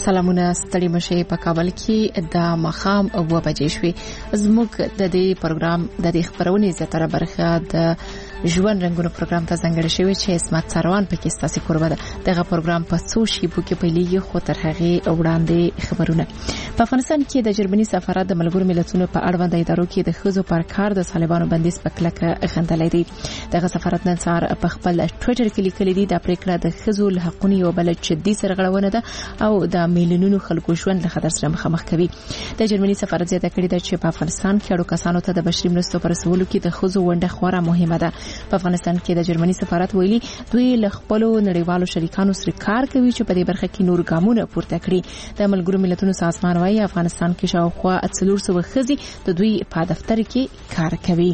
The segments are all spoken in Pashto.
سلامونه ستړي مشه په کابل کې د مخام 2 بجې شوې. زموږ د دې پروګرام د دې خبرونې زیاتره برخه د ژوند رنگونو پروګرام ته ځانګړې شوې چې اسمت سروان پکې ستاسو قربه ده. دغه پروګرام په څو شیبو کې پیلېږي خو تر هغه وړاندې خبرونه. په افغانستان کې د جرمني سفارت د ملګرو ملتونو په اړوند ادارو کې د خزو پر کار د طالبانو بندیز په کلکه غندلې دي. دغه سفارت نن سهار په خپل ټوئیټر کې لیکلي دي د پریکړه د خزو له حقوقو یو بل جدي سرغړونه ده او د میلیونونو خلکو ژوند له خطر سره مخامخ کوي. د جرمني سفارت زیاته کړې ده چې په افغانستان کې اړو کسانو ته د بشري مرستو پر رسولو کې د خزو ونډه خورا مهمه ده. په افغانستان کې د جرمني سفارت ویلي دوی له خپل نړیوالو شریکانو سره کار کوي چې په دې برخه کې نور ګامونه پورته کړي. د ملګرو ملتونو سازمان وايي افغانستان کې شاوخوا 400 خزي د دوی په دفتر کې کار کوي.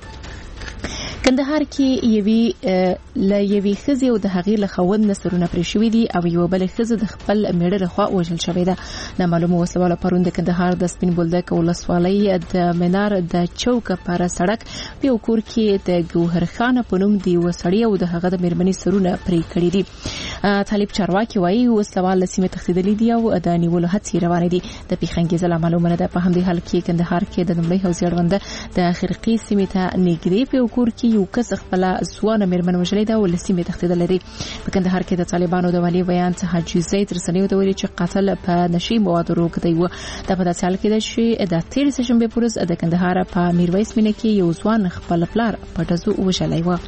کندهار کې یوې خزي او د هغې له خوند نسرونه پرې شوې دي او یو بل خزه د خپل میړه لخوا وژل شوې ده. نامعلومه وسله پروند کندهار د سپین بولدک ولسوالۍ د منار د چوک پر سړک په یو کور کې د ګوهر خان په نوم دی وسړی او د هغه د میرمنې سرونه پرې کړې دي. طالب چارواکي وایي وسله لسیمه تخدیدلې دي او د نیولو هڅې روانې دي. د پیښنګیز معلومه ده په همدې حال کې کندهار کې د لومړي حوزې اړوند د خرقي سیمه ته نږدې په کور کې یو کس خپل ځوان میرمن وژلې ده او لسیمه تخدیدلې دي. په کندهار کې د طالبانو د والی بیان څخه حاجی زید رسنیو ته ویلي چې قاتل په نشي موادو روغدي و. د په داسې حال کې چې د تیر سشنبه پورز د کندهار په میرویس مینه کې یو ځوان خپل پلار په دزو وژلې و.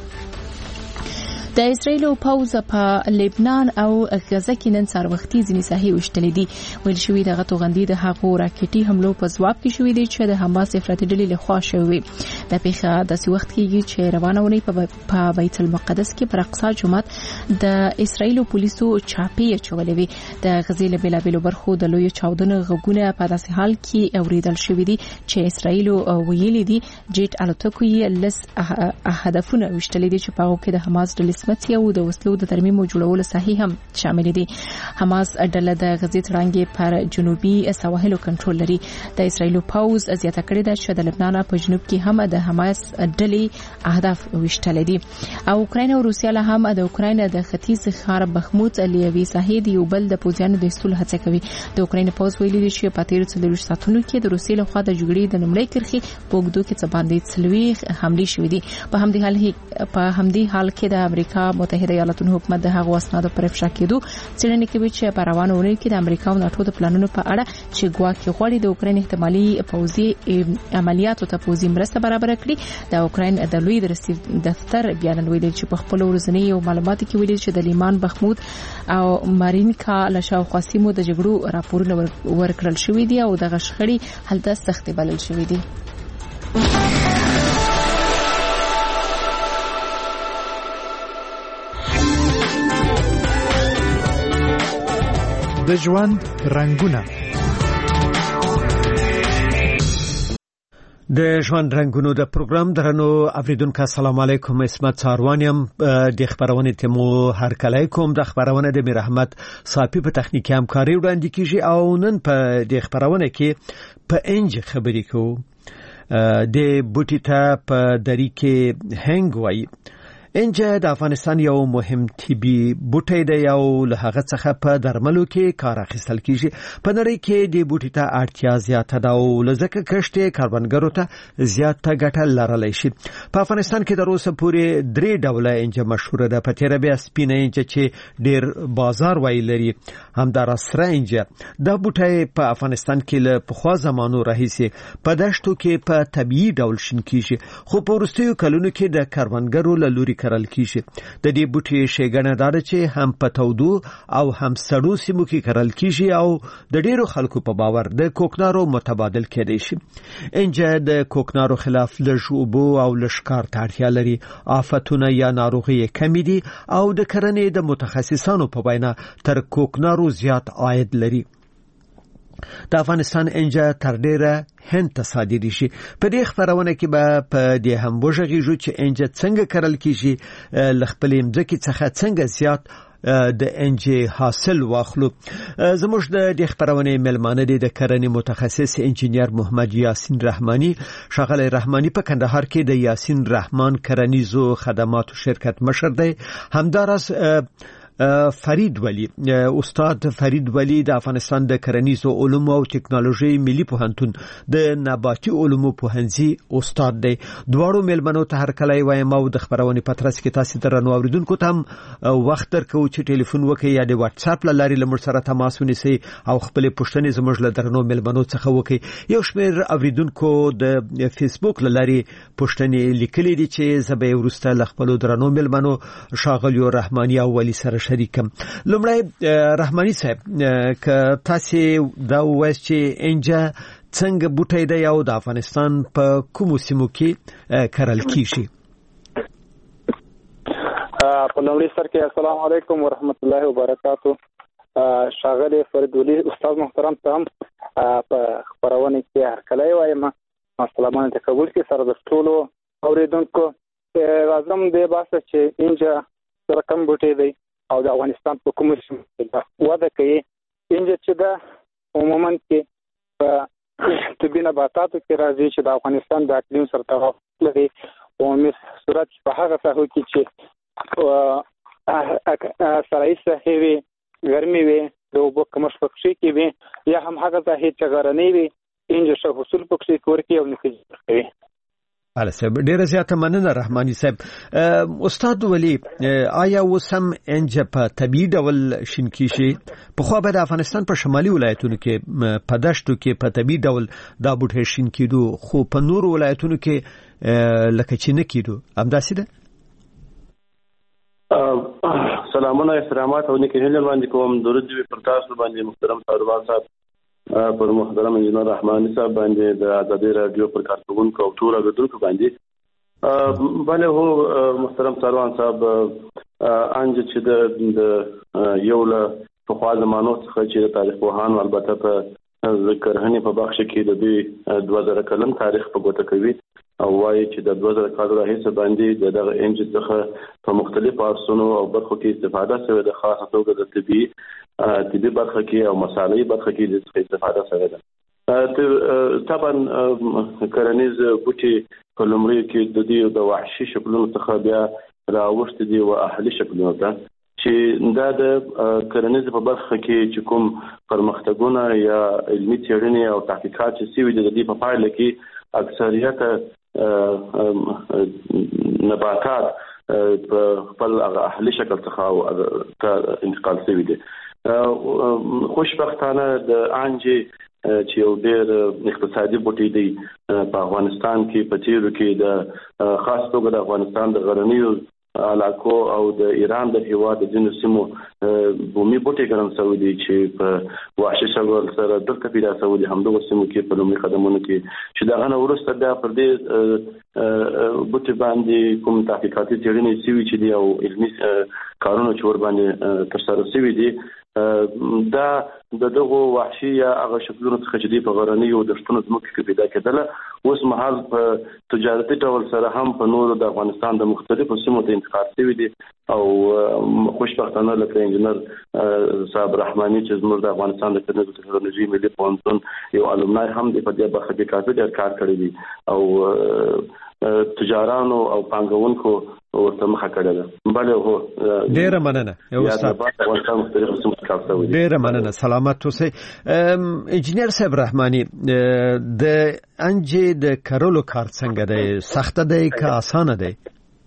د اسرایل پوځ په لبنان او غزه کې نن سهار وختي ځینې ساحې وشتلې دي. ویل شوی د غتوغندي د هغو راکټي حملو په ځواب کې شوې دي چې د حماس افراطي ډلې له خوا شوې. د پیښه د وخت کې چې روانه ونی په بیت المقدس کې پر اقصی جومات د اسرایل پولیسو چاپی چولې وي. د غزې له بلابلو برخو د لوی چاودنو غږونه په داسې حال کې اوریدل شوې دي چې اسرایل ویلي دي جیټ الوتکو یې لس هدفونه وشتلې دي چې په هغه کې د حماس ډلې او د وسلو د ترمیم او جوړولو صحیح هم شامل دي. حماس ډله د غزې تړانګې پر جنوبي سواحلو کنټرول لري. د اسرایل پوځ زیاته کړې ده چې د لبنان په جنوب کې هم د حماس ډلې اهداف وشتل دي او اوکراین او روسیا له هم د اوکراین د ختیځ ښار بخموت لیوي ساحې دی یو بل د پوځیانو د استول هڅه کوي. د اوکراین پوځ ویلي دی چې په 13 ساعتونو کې د روسیې له خوا د جګړې د لومړۍ کرښې په اوږدو کې څه باندې څلوي حملې شوې دي. په همدې حال کې د امریکا متحده ایالاتونو حکومت د هغو اسنادو پر افشا کېدو څېړنې کوي چې په روانو اونیو کې د امریکا او ناتو د پلانونو په اړه چې ګواکې غواړي د اوکراین احتمالي پوځي عملیاتو ته پوځي مرسته برابر کړي. د اوکراین د لوی دفتر بیان ویلي چې په خپل ورځنی معلوماتو کې ویلي چې د لیمان بخمود او مارینکا له شاوخوا سیمو د جګړو راپورونه ورکړل شوې دي او د غشخړې هلته سختي بلل شوې دي. د ژوند رنگونه د ژوند رنگونو د پروګرام درنو اوریدونکو السلام علیکم. اسمت ساروانیم د خبرونه تمو هر کله کوم د خبرونه د میر احمد صافی په تخنیکی همکاري وړاندې کیږي او نن په د خبرونه کې په انج خبرې کوو. د بوټی ته په دری کې هنګ وای. انجه د افغانستان یو مهم طبي بوټی دی او له هغه څخه په درملو کې کار اخیستل کیږي. په نړۍ کې د بوټي ته اړتیا زیاته ده او لزکه کشت کاربنګرو ته زیاته ګټه لرلی شي. په افغانستان کې د روسه پورې 3 ډوله انجه مشهور ده. په تیر بیا سپینه انجه چې ډیر بازار وای لري، همدار سره انجه. د بوټي په افغانستان کې له پخوا زمانو راهیسي په دشتو کې په طبيعي ډول شین کیږي، خو په وروستیو کلونو کې د کاربنګرو له لوري کرل کیږي. د دې بوټي شیګنه دار چې هم په تودو او هم سړو سیمو کې کرل کیږي او د ډیرو خلکو په باور د کوکنارو متبادل کېدای شي. انجه د کوکنارو خلاف لژوبو او لشکار تاړتیا لري. آفتونه یا ناروغي کمی دي او د کرنې د متخصصانو په وینا تر کوکنارو زیات عاید لري. د افغانستان انجه تر ډیره هند ته صادري شي. په دې خبرونه کې به په دې هم وژغیږو چې انجه څنګه کرل کیږي، لخپلې مځکې څخه څنګه زیات د انجه حاصل واخلو. زموږ د خبرونه ملمانه دي د کرنې متخصص انجینیر محمد یاسین رحمانی. شغله رحمانی په کندهار کې د یاسین رحمان کرنیزو خدماتو شرکت مشر دی. همدارس فرید ولی. استاد فرید ولی د افغانستان د کرنیزو علومو او ټکنالوژي ملي پوهنتون د نباتي علومو پوهنځي استاد دی. دواړو ملمنو ته هر کله وایم او د خبرونې پترس کې تاسو درنو اوریدونکو ته وخت درکو چې ټلیفون وکړئ یا د واتس اپ لاري لمر سره تماس ونیسئ او خپل پوښتنې زموږ له درنو ملمنو څخه وکړئ. یو شمېر اوریدونکو د فیسبوک لاري پوښتنې لیکلې دي چې زبې ورسته ل خپل درنو ملمنو شاغلیو رحماني او ولی سره شریکم. لمړی رحماني صاحب ک تاسو دا وایي چې انجا څنګه بوټی دی او د افغانستان په کومو سیمو کې کرل کیږي؟ په لومړي سر کې السلام علیکم ورحمت الله وبرکاتو. شاغلی فرید ولی استاد محترم ته هم په خبرونه کې هرکلی وایم. السلام علیکم قبول کې سره د ټولو اوریدونکو اعظم دی باسه چې انجا سره کوم بوټی دی او د افغانستان په کومو سیمو کې وده کوي. انجا چې دا عموما کې په طبي نباتاتو کې راځي چې د افغانستان د اقلیم سره توافق لري. عمومي صورت په هغه ساحو کې چې سرای ساحې وي، ګرمي وي، د اوبو کمښت پکې کې وي، یا هم هغه ساحې چې غرنۍ وي انجا ښه حصول پکې ورکوي او نتیجه ورکوي. اله صاحب ډیره زیاته مننه رحماني صاحب. استاد ولی آیا وسم انجا په طبيعي ډول شین کیږي؟ په خو به د افغانستان په شمالي ولایتونو کې په دشتو کې په طبيعي ډول دا بوټي شین کیدو، خو په نور ولایتونو کې لکه چې نه کیدو. همداسې ده؟ سلامونه احترامات او نیکه هیله باندې کوم. درود دی پر تاسو باندې محترم طالبان صاحب، پر محترم انجینر رحماني صاحب باندې، د آزادي رادیو پر کارکونکو او ټول غوډونکو باندې. بله هو محترم طالبان صاحب انج چې د یو له په خوا زمانو څخه چې د تاریخ پوهانو البته په ذکرهني په بخش کې د دې 2000 کلن تاریخ په ګوته کوي او وايي چې د 2000 کال راهیسه باندې دغه انج څخه په مختلفو ارسونو او برخو کې استفاده شوې ده، خاصه توګه د طبي برخه کې او مصالحي برخه کې د استفاده شوې ده. طبعا کرنیز بوټي په لومړي کې د دې د وحشي شکلونو څخه بیا راوښت دي او اهلي شکلونو ته چې دا د کرنیز په برخه کې چې کوم پرمختګونه یا علمي څېړنې او تحقیقات چې سوي دي د دې په پایله کې اکثریت نباتات په خپل اهلي شکل څخه انتقال شوي دي. خوشبختانه د انجي چې یو ډېر اقتصادي بوټی دی په افغانستان کې په تیرو کې د خاص توګه د افغانستان د غرنیو علاقو او د ایران د هیواد د ځینو سیمو بومي بوټي ګرم شوي دي چې په وحشي شکل سره دلته پیدا شوي دي. همدغه سیمو کې په لومړي قدمونو کې چې دغه نه وروسته بیا پر دې بوټي باندې کوم تحقیقاتي څېړنې شوي چې دي او علمي کارونه چې ور باندې ترسره شوي دي، دا دغه وحشي یا هغه شکلونو څخه چې دي په غرنیو دشتونو ځمکو کې پیدا کېدل اوس مهال په تجارتي ډول سره هم په نورو د افغانستان د مختلفو سیمو ته انتقال شوي دي. او خوشبختانه لکه انجینر صاحب رحماني چې زموږ د افغانستان د کرنیزو ټکنالوژي ملي پوهنتون یو الومنای هم د په دې برخه کې کافي ډېر کار کړی دی او تجارانو او پانګونکو ورته مخه کړې ده. بله هو ډېره مننه یو استاد، ډېره مننه، سلامت اوسئ. انجینر صاحب رحماني، د انجي د کرلو کار څنګه دی؟ سخته دی که آسانه دی؟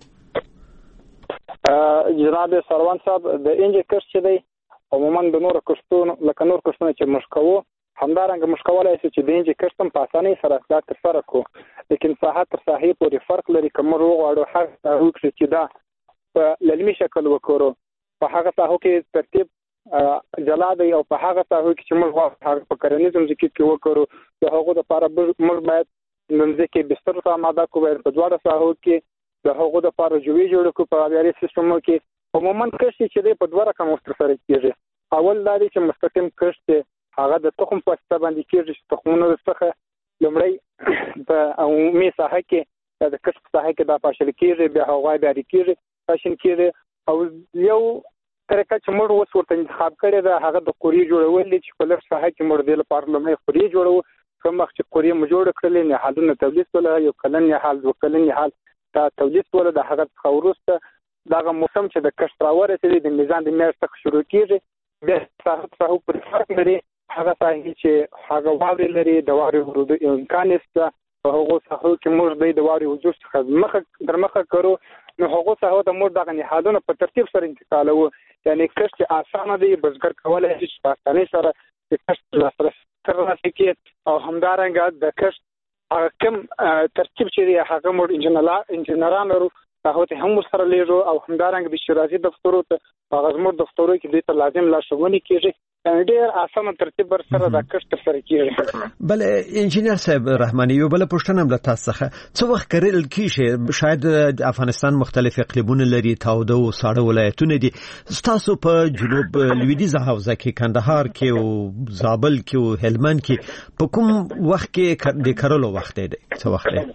جناب سروان صاحب، د انجي کښت چې دی عموما د نور کښتونو لکه نور کښتونه چې موږ کوو همدارنګه موږ کولی شو چې د انجي کښت هم په اسانۍ سره دا ترسره کړو، لیکن ساحه تر ساحې پورې فرق لري. که موږ وغواړو هغه ساحو کښې چې دا په للمي شکل وکړو، په هغه ساحو کې ترتیب جلا دی او په هغه ساحو کې چې موږ غواړو هغه په کرنیزو ځمکو کې وکړو، د هغو دپاره موږ باید د ځمکې بستر ته آماده کړو، باید په دواړو ساحو کې د هغو دپاره جوی جوړ کړو په آبیاري سیستمو کې. عموما کښت چې دی په دوه رقمه ترسره کېږي. اول دا دی چې مستقیم کښت دی، هغه د تخم په واسطه باندې کېږي چې تخمونه څخه لومړی په عمومي ساحه کې د کښت په ساحه کې دا پاشل کېږي، بیا هغه آبیاري کېږي، پاشل کېږي. او یو طریقه چې موږ اوس ورته انتخاب کړې ده هغه د قوریې جوړول دي چې په لږ ساحه کې موږ دې لپاره لومړی قوریې جوړو. کوم وخت چې قوریې مو جوړه کړلې نهالونه تولید کړل، یو کلن نهال، 2 کلن نهال دا تولید کول، د هغه څخه وروسته دغه موسم چې د کښت راورسېدي د میزان د میاشت څخه شروع کیږي د ساحه پر فرق لري هغه ساحې چې هغه واورې لري د واورې ورودو امکان شته په هغو ساحو کې موږ د واورې وجود څخه در مخه کړو نو هغو ساحو ته موږ دغه نهادونه په ترتیب سره انتقالوو یعنی کښت اسانه دی بزګر کولی شي چې په اسانۍ سره د کښت لاسرسی ترلاسه کړي او همدارنګه د کښت هغه کوم ترتیب چې دی هغه موږ انجنیران لرو هغه ته هم سره لیږو او همدارنګه د شورازي دفترو ته هغه زموږ دفترو کې دوی ته لازم لارښوونې کیږي ډېر اسانه ترتیب بر سره د کښت ترسره کیږي. بل انجینر صاحب رحماني یو بل پوښتنه هم له تاسو څخه څه وخت کېدل کیږي شاید د افغانستان مختلف اقلیمونه لري تاوده او ساړه ولایتونه دي تاسو په جنوب لویدیځه حوزه کې کندهار کې او زابل کې او هلمند کې په کوم وخت کې د کرلو وخت دی څه وخت دی؟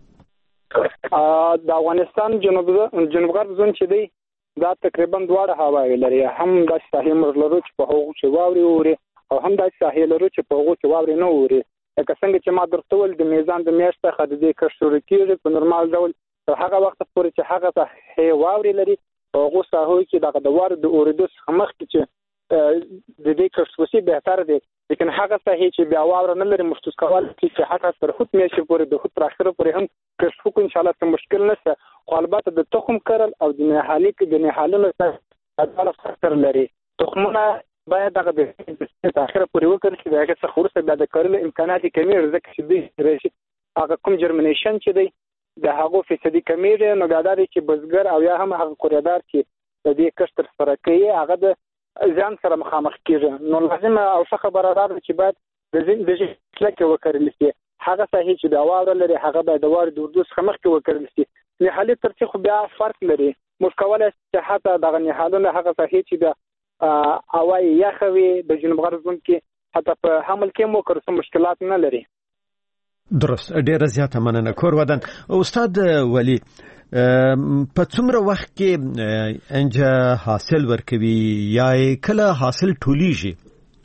د افغانستان جنوب غرب زون چې دی دا تقریبا دواړه هواوې لري هم د ساحې موږ لرو چې په هغو چې واورې اوري او هم د ساحې لرو چې په هغو کې واورې نه اوري لکه څنګه چې ما درته وویل د میزان د میاشت څخه د دې کښت شروع کېږي په نورمال ډول تر هغه وخته پورې چې هغه ساحې واورې لري په هغو ساحو کې دغه د واورې د اورېدو څخه مخکې چې د دې کښت وشي بهتر دی لیکن هغه ساحې چې بیا واوره نه لري مخصوص کول چې هغه تر هوت میاشتې پورې د هوت تر اخره پورې هم کښت وکړو انشاءالله څه مشکل نشته خو البته د تخم کرل او د نهالونو سره عدالت فکر لري تخمونه باید دغه د اخره پورې وکړل شي دغه څخه وروسته بیا د کرلو امکانات کمیږي ځکه چې دوی هغه کوم جرمنیشن چې دی د هغو فیصدي کمیږي نو دا دی چې بزګر او یا هم هغه کوریدار چې د دې کښت ترسره کوي هغه د ځان سره مخامخ کیږي نو لازم او څه خبره ده چې باید د ځکه وکړل شي هغه صحیح چې د واوره لري هغه باید د واورې د اردو څخه مخکې وکړل شي نهالي ترڅ خو بیا فرق لري موږ کولای چې حتی دغه نهالونه هغه صحیح چې د هوای یخوي د جنوب غرب زون کې حتی په حمل کې مو کوم مشکلات نه لري. درست ډیره زیاته مننه کور ودان استاد ولی په څومره وخت کې انجه حاصل ورکوي یا کله حاصل ټولیږي؟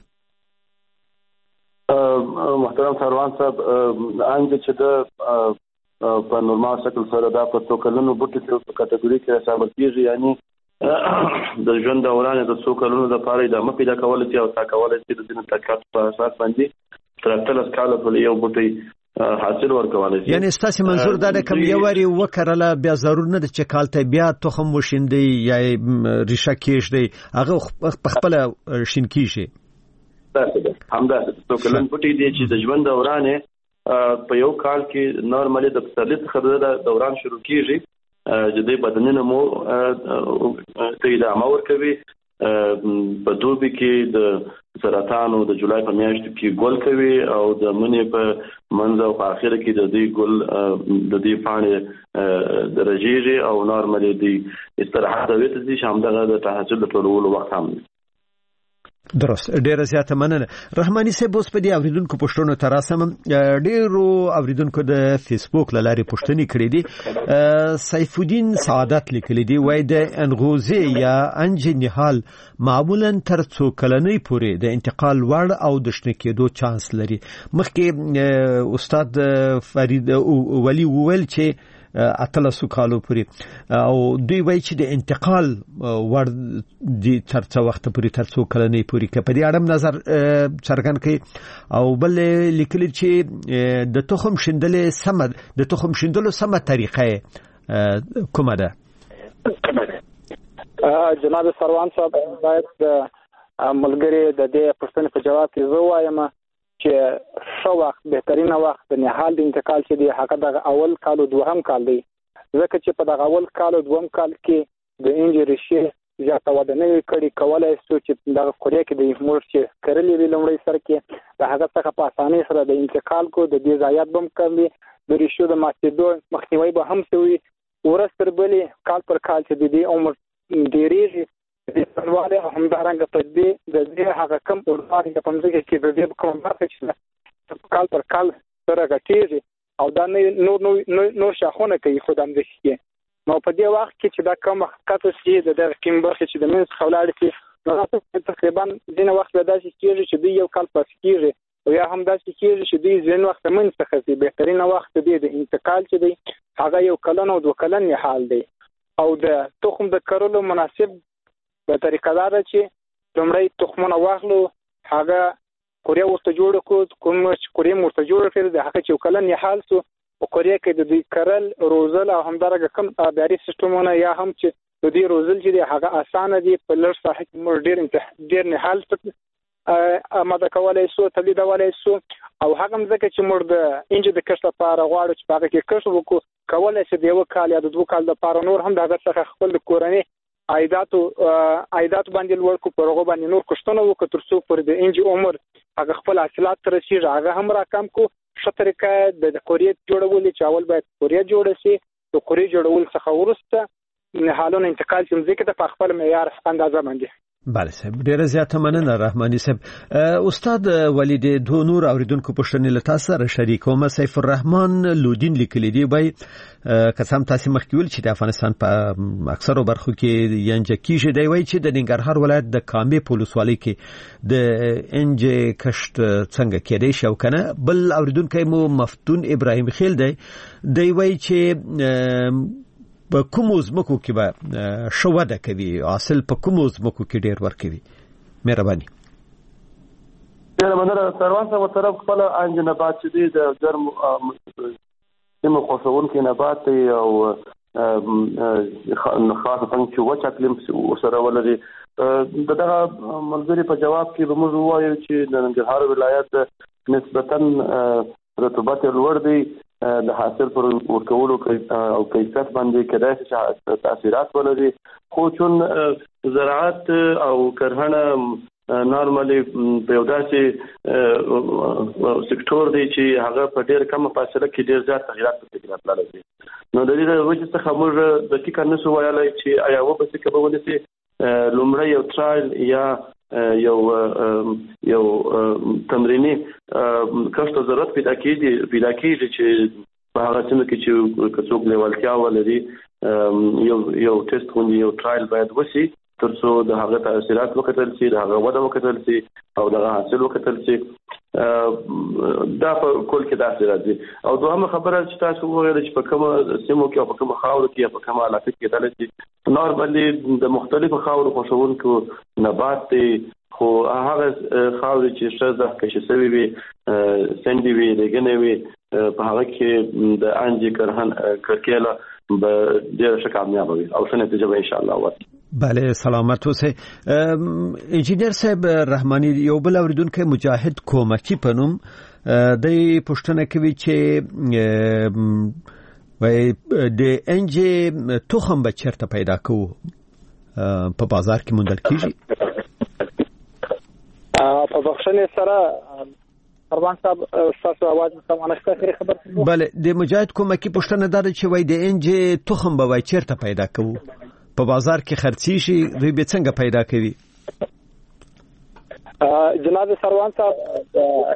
محترم سروان صاحب انجه چې د په نورمال شکل سره دا په څو کلونو بوټي په کټګوري کې حساب کیږي یعنی د ژوند دوران د څو کلونو لپاره د مپی د کول چې او تا کول چې د دې تکات په اساس باندې تر 3 کال په یو بوټي حاصل ورکوالای شي یعنی ستاسو منظور دا د کم یو وری وکړه بیا ضرور نه د چې کالته بیا تخم وشیندي یا ریشه کېږي هغه په خپل شین کیږي همدا څو کلن بوټي دي چې د ژوند دوران په یو کال کې نورمالي د پسرلي څخه د دوران شروع کیږي چې د بدنونو مو ته ادامه ورکوي په دوبي کې د سرطانو د جولای په میاشت کې ګل کوي او د منې په منځ او په اخر کې د دې ګل د دې پاڼې درجېږي او نورمالي د استراحت د وخت دي شامدغه د تحصیل د ټولولو وخت هم درست ډیره زیاته مننه رحماني صاحب اوس په دې اوریدونکو پوښتنو تراسم ډیرو اوریدونکو د فیسبوک لارې پوښتنې کړې دي سیف الدین سعادت لیکلي دي وای د انغوزي یا انج نهال معمولا تر څو کلنۍ پورې د انتقال وړ او د شنه کېدو چانس لري مخکې استاد فرید ولی وویل چې اتلسو کالو پورې او دوی وایي چې د انتقال ور دي تر څو وخت پورې تر څو کلنۍ پورې کې په دې اړه نظر څرګند کړي او بل لیکلي چې د تخم شیندلو سمه طریقه کومه ده؟ جناب سروان صاحب باید ملګری د دې پوښتنې په جواب کې زه وایم چې ښه وخت بهترینه وخت د نهال د انتقال چې دی هغه د اول کال او دوهم کال دی ځکه چې په دغه اول کال او دوهم کال کې د انجر شي زیاته وده نه کړي کولای شو چې دغه کوریا کې د موږ چې کړلې وی لومړی سر کې د هغه څخه په اسانۍ سره د انتقال کو د دې ضایعات بم کړي د ریشو د ماتېدو مخنیوي به هم شوی ورستر بلې کال پر کال چې د دې عمر ډیریږي د پرواله همدارنګه په دې د دې هغه کم اورات په مځکه کې د دې کوم برخه چې کال پر کال سره غټیږي او دا نور شاخونه کوي خدام دې کې نو په دې وخت کې چې دا کوم حقیقت شي د دې کوم برخه چې د منځ خولاړ کې نو تقریبا دینه وخت به داسې کېږي چې دوی یو کال پس کېږي او یا هم داسې کېږي چې دوی ځین وخت منځ څخه بهترینه وخت دی د انتقال چې دی هغه یو کلن او 2 کلن حال دی او د تخم د کرلو مناسب د طریقه دا ده چې لومړی تخمونه واخلو، هغه کوریا ورته جوړ کړو، کوم چې کوریا ورته جوړ کړو د هغه چې کلن یې حال سو په کوریا کې د دې کرل روزل او همدارنګه کم آبیاري سیستمونه یا هم چې د دې روزل چې هغه اسانه دي په لږ ساحه کې موږ ډیر نه حال اماده کولای شو، تولیدولای شو. او هغه مځکه چې موږ د انجه د کښت لپاره غواړو چې هغه کې کښت وکړو، کولای شي د یو کال یا د دوه کال لپاره نور هم دغه څخه خپل کورنۍ عایداتو باندې لوړ کو، پر هغه باندې نور کښتونه وکړو تر څو پر د انجه عمر هغه خپل حاصلات تر شي هغه هم راکم کو. ښه طریقه د کوریا جوړول چې اول باید کوریا جوړ شي، د کوریا جوړول څخه ورسته حالونه انتقال چې مځکه د خپل معیار اندازه باندې. بله صاحب، ډیره زیاته مننه رحماني صاحب. استاد ولید دو نور اوریدونکو پوښتنې له تاسو سره شریکوم. سیف الرحمن لودین لیکلی دی وای قسم تاسو مخکې ویل چې د افغانستان په اکثرو برخو کې ینجه کیږي، دی وای چې د ننګرهار ولایت د کامې په ولسوالۍ کې د انجه کښت څنګه کېدای شي او کنه. بل اوریدونکو مو مفتون ابراهیم خیل دی وای چې په کوم ځمکو کې به شوده کوي، حاصل په کوم ځمکو کې ډیر ورکوي؟ مهرباني. ډیر مننه. سروان صاحب طرف خپل انجه نبات چې دی د ګرم سیمو خوښونکي نبات دی او خاصه څنګه چې وچ اقلیم سره ولري. دغه منظرې په جواب کې به موږ ووایو چې د ننګرهار ولایت نسبتاً رطوبت لوړ دی، د حاصل پر ورکولو او کیفیت باندې کېدای شي تاثیرات ولري، خو چون زراعت او کرهڼه نارمالي په یو داسې سکتور دی چې هغه په ډېر کمه فاصله کې ډېر زیات تغیرات پکې راتللی، نو د دې د وجې څخه موږ دقیقا نشو ویلی چې آیا وبسې که به ونیسي. لومړی یو ټرایل یا یو تمرینی کښت ضرورت پیدا کیږي چې په هغه سیمه کې چې څوک لیوالتیا ولري یو ټیسټ غوندې یو ټرایل باید وشي تر څو د هغه تاثیرات وکتل شي، د هغه وده وکتل شي او دغه حاصل وکتل شي. دا په کول کې داسې راځي. او دوهمه خبره چې تاسو وویل چې په کومه سیمو کې او په کومه خاوره کې یا په کومه علاقه کې کېدلی شي، نارمالي د مختلفو خاورو خوښونکو نبات دی، خو هغه خاورې چې ښه زهکشي شوې وي، سنډي وي، ریګنې وي، په هغه کې د انجې کرکیله به ډېره ښه کامیابه وي او ښه نتیجه به انشاءالله ورکړي. بله سلامت اوسئ. انجینر صاحب رحماني، یو بل اوریدونکی مجاهد کومکی په نوم دی پوښتنه کوي چې د انجې تخم به چیرته پیدا کوو؟ په بازار کې موندل کیږي؟ په بخښنې سره پروان صاحب تاسو आवाज سمونه ښه خبر. بله، د مجاهد کومکی پوښتنه دا ده چې وای د انجې تخم به وای چیرته پیدا کوو؟ په بازار کې خرڅی شي، دوی به څنګه پیدا کوي؟ جناب سروان صاحب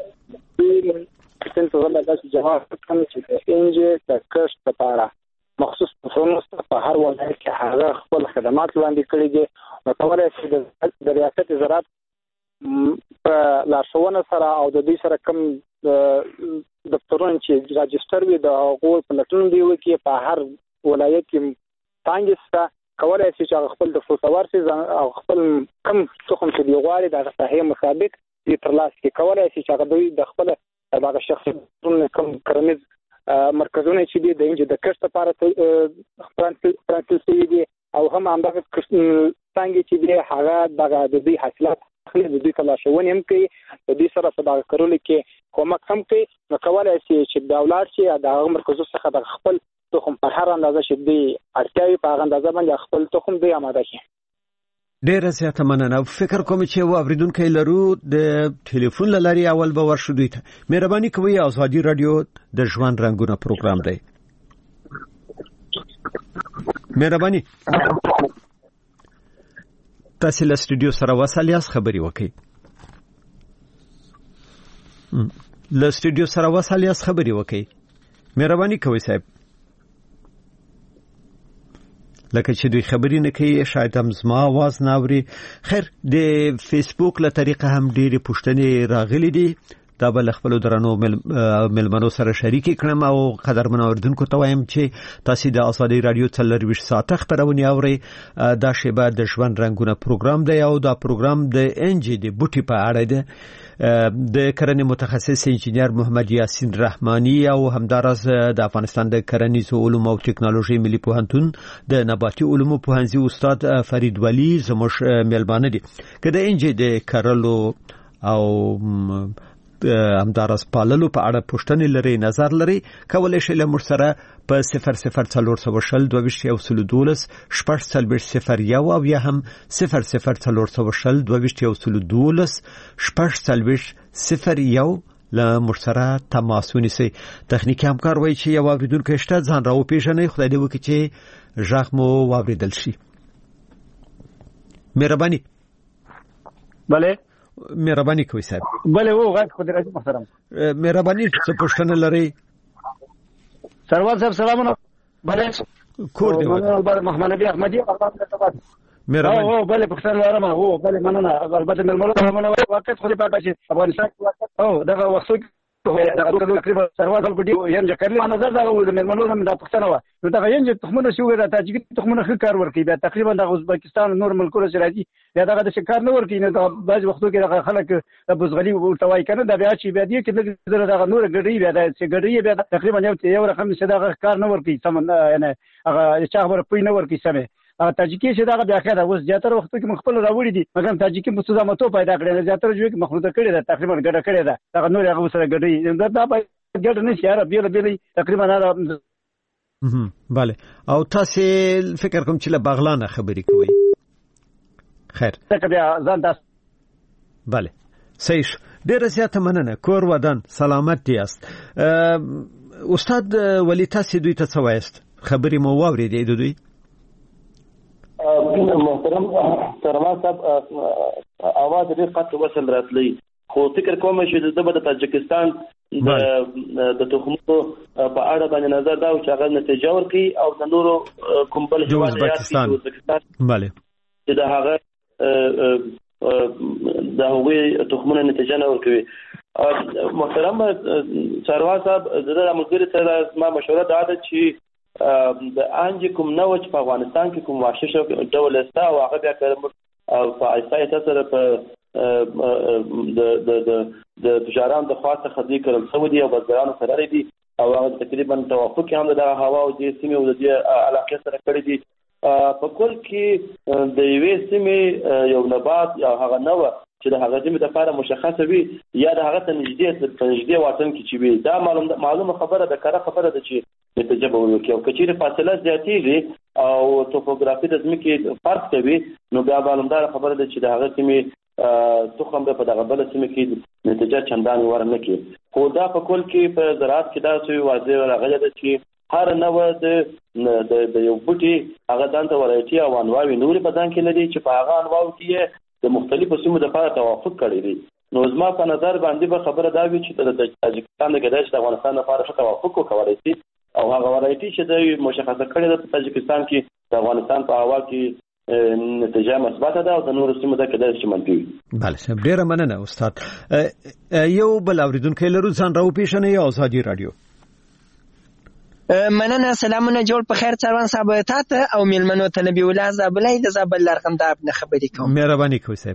څنګه ولدا چې جواب کوم چې انجه د کښت لپاره مخصوص پروسه په هر ولایت کې هغه خپل خدمات وړاندې کړي دي. نو کولای شي د ریاست زراعت په لارښوونه سره او د دې سره کوم دفترونه چې راجستر وي د هغو په لټون دی وکي په هر ولایت کې څنګه کولای شي چې خپل د فوسوار سي او خپل کم تخم چې دی غواړي د صحیح مطابق دې ترلاسه کې کولای شي چې دوی د خپل هغه شخصي کم کرنیز مرکزونه چې دی د انجه د کښت لپاره پرانتل دي او هم همدغه څنګه چې دی هغه دغه د دې حاصلات د دې تلاشونه هم کوي، د دې سره په دغه کارونو کې کومک هم کوي. نو کولای شي چې د اولاد چې د هغه مرکزو څخه د خپل تخم په هر اندازه چې دی اړتیاوي په هغه اندازه باندې خپل تخم دی آماده شي. ډیره زیاته مننه. فکر کوم چې و اوریدونکو لرو د ټلیفون لاري اول به ورشو دوی ته. مهرباني کوئ، ازادي رادیو د ژوند رنگونه پروګرام دی. مهرباني تاسو له سټوډیو سره وسالیاس خبري وکړئ. له سټوډیو سره وسالیاس خبري وکړئ. مهرباني کوئ صاحب. لکه چې دوی خبرې نه کوي، شاید هم زما आवाज نه اوري. خیر، د فیسبوک له طریقه هم ډېرې پوښتنې راغلي دي، دا بل خپل درنو ملمنو سره شریک کړم او قدرمن اوردونکو ته وایم چې تاسو د ازادي رادیو 24 ساعت خبرونه اوري. دا شیبه د ژوند رنگونه پروګرام دی او دا پروګرام د انجی د بوټي په اړه دی. د کرنې متخصص انجینر محمد یاسین رحمانی او همدارس د افغانستان د کرنیزو علومو او ټکنالوژي ملي پوهنتون د نباتي علومو پوهنځي استاد فرید ولی زموږ ملمانه دي. کله انجی د کرلو او همدارس پاللو په اړه پوښتنې لري، نظر لري، کولای شئ له موږ سره په 0040 2212 040 او یا هم 0040 2212 040 له موږ سره تماس ونیسئ. تخنیکی همکار وایي چې یو اوریدونکی شته، ځان را وپېژنئ. خدای دې وکړي چې غږ مو واوریدل شي. مهرباني. بله مهرباني کوي صاحب. بله و غږ خو درځي محترم. مهرباني څه پوښتنه لري؟ سروال صاحب سلامونه. بله کور دی محمد نبی احمدی مهرباني. او بله پښتون لرم. او بله مننه. البته ملمنو وخت خو دې پاتې شي افغانستان او دغه وختو دغه تقریبا سروال په دې یم چې کړل نظر دا ملمنو هم د پښتنه و نو دغه یم تخمونه شو د تاجیک تخمونه ښه کار ورکړي. بیا تقریبا د ازبکستان نور ملکونو سره راځي یا دغه د شکار نه ورکړي. نو بعض وختو کې دغه خلک د بوزغلي ورتوای کنه د بیا چې بیا دې کې دغه نور ګډي بیا د ګډي بیا تقریبا یو رقم څه دغه کار نه ورکړي سم نه هغه چې خبره پوی نه ورکړي سمه. تاجیکی چې دغه بیا خیر اوس زیاتره وختو کې مخبل راوړي دي مګر تاجیکی مستزامتو پیدا کړي زیاتره جوړ مخلوطه کړي ده تقریبا ګډه کړي ده دغه نور هغه سره ګډي دا ګډ نه شي را بیل تقریبا نه. بله او تاسو فکر کوم چې له بغلانه خبرې کوي. خیر څنګه بیا ځان تاسو. بله صحیح. ډیره زیاته مننه. کور ودان سلامت یاست. استاد ولی تاسو دوی ته څه وایست؟ خبرې مو واورېدې د دوی؟ محترم سرما صاحب اواز ډېر قطع وصل راتلی خو فکر کوم چې د تاجکستان د تخمونو په اړه باندې نظر دا چې هغه نتیجه ورکړي او د نورو کوم بل هیواد ازبکستان بله چې د هغه د هغوی تخمونو نتیجه نه ورکوي. محترم سروا صاحب زه د ملګري سره ما مشوره دا ده چې د انجی کوم نو چې په افغانستان کې کوم واښه ډول استا او هغه بیا کوم په ایسای سره په د تجاران د خاصه خدي کړل سعودي او بازارانو سره لري او هغه تقریبا توافق هم د هوا او د سیمې او د علاقې سره کړی دي. په کل کې د یوې سیمې یو نبات یا هغه نو چې د هغه سیمې لپاره مشخصه وي یا د هغه ته نږدې واټن کې چې وي دا معلومه خبره ده، کاره خبره ده چې نتیجه به ورکړي. او کچېرې فاصله زیاتېږي او توپوګرافي د ځمکې فرق کوي نو بیا معلومدار خبره ده چې د هغه سیمې تخم به په دغه بل سیمه کې نتیجه چندان ورنه کوي. خو دا په کل کې په زراعت کې دا څه واضح راغلی ده چې هر نوع د یو بوټي هغه ځانته ورایټي او انواوې نورې په ځان کې لري چې په هغه انواو کې د مختلفو سیمو لپاره توافق کړی دی. نو زما په نظر باندې به خبره دا وي چې د تاجکستان د ګډای د افغانستان لپاره ښه توافق وکړي شي او هغه ورایټي چې د مشخصه کړی د تاجکستان کې د افغانستان په هوا کې نتیجه مثبت ده او د نورو سیمو د ګډای چې منفي وي. بله صاحب ډیره مننه استاد. یو بل اوریدونکی لرو ځان راو پیژنئ یا ازادي رادیو. مننه. سلامونه جوړ په خیر څروان صاحب ته او میلمنو ته نبی الله زابلای د زابل لارغنداب نه خبرې کوم. مهرباني کوئ صاحب.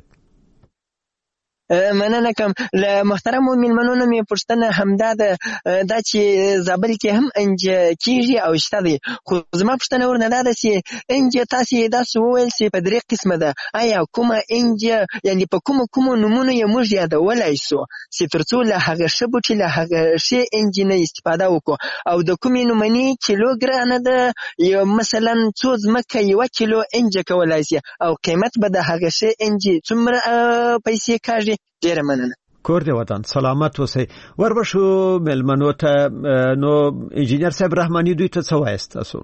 مننه کوم. له محترمو میلمنو نه مې پوښتنه همدا ده دا چې زابل کې هم انج کیږي او شته دي خو زما پوښتنه ورنه دا ده چې انج تاسو داسې وویل چې په درې قسمه ده آیا کومه انج یعنی په کومو نومونو یې موږ یادولی سو چې تر څو له هغه ښه بوټي له هغه ښې انج نه استفاده وکړو او د کومې نومنې کیلو ګرانه ده یو مثلا څو ځمکه 1 کیلو انج کولای شي او قیمت به د هغه ښې انج څومره پیسې کاږي. ډیره مننه. کور دی وطن سلامت اوسئ. وربشو ملمنو ته نو انجینر صاحب رحمانی دوی ته څه وایست تاسو؟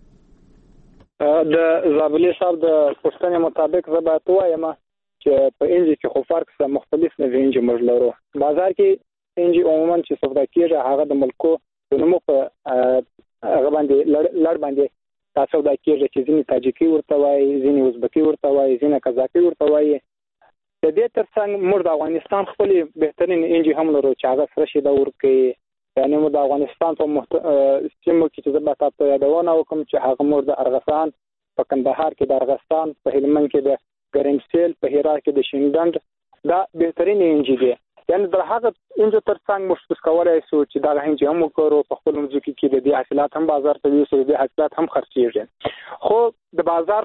د زابلی صاحب د پوښتنې مطابق زه باید وایم چې په انجی کې خو فرق سره مختلف نه انجی موږ لرو. بازار کې انجی عموما چې سودا کېږي هغه د ملکو د نومو په هغه باندې لړ باندې تاسو دا کېږي چې ځینې تاجیکي ورته وایي ځینې ازبکي ورته وایي ځینې قزاقي ورته وایي. د دې ترڅنګ موږ د افغانستان خپل بهترین انجی هم لرو چې هغه سره شي د ورکې یعنی موږ د افغانستان په سیمو کې چې زما تاسو یادونه وکم چې هغه موږ د ارغستان په کندهار کې د ارغستان په هلمند کې د ګرمسیل په هرات کې د شینډنډ دا بهترین انجی دی یعنی د هغه انجو ترڅنګ موږ کولای شو چې دا انجی هم وکړو په خپل ځکه کې د دې حاصلات هم بازار ته ویسو د حاصلات هم خرڅیږي خو د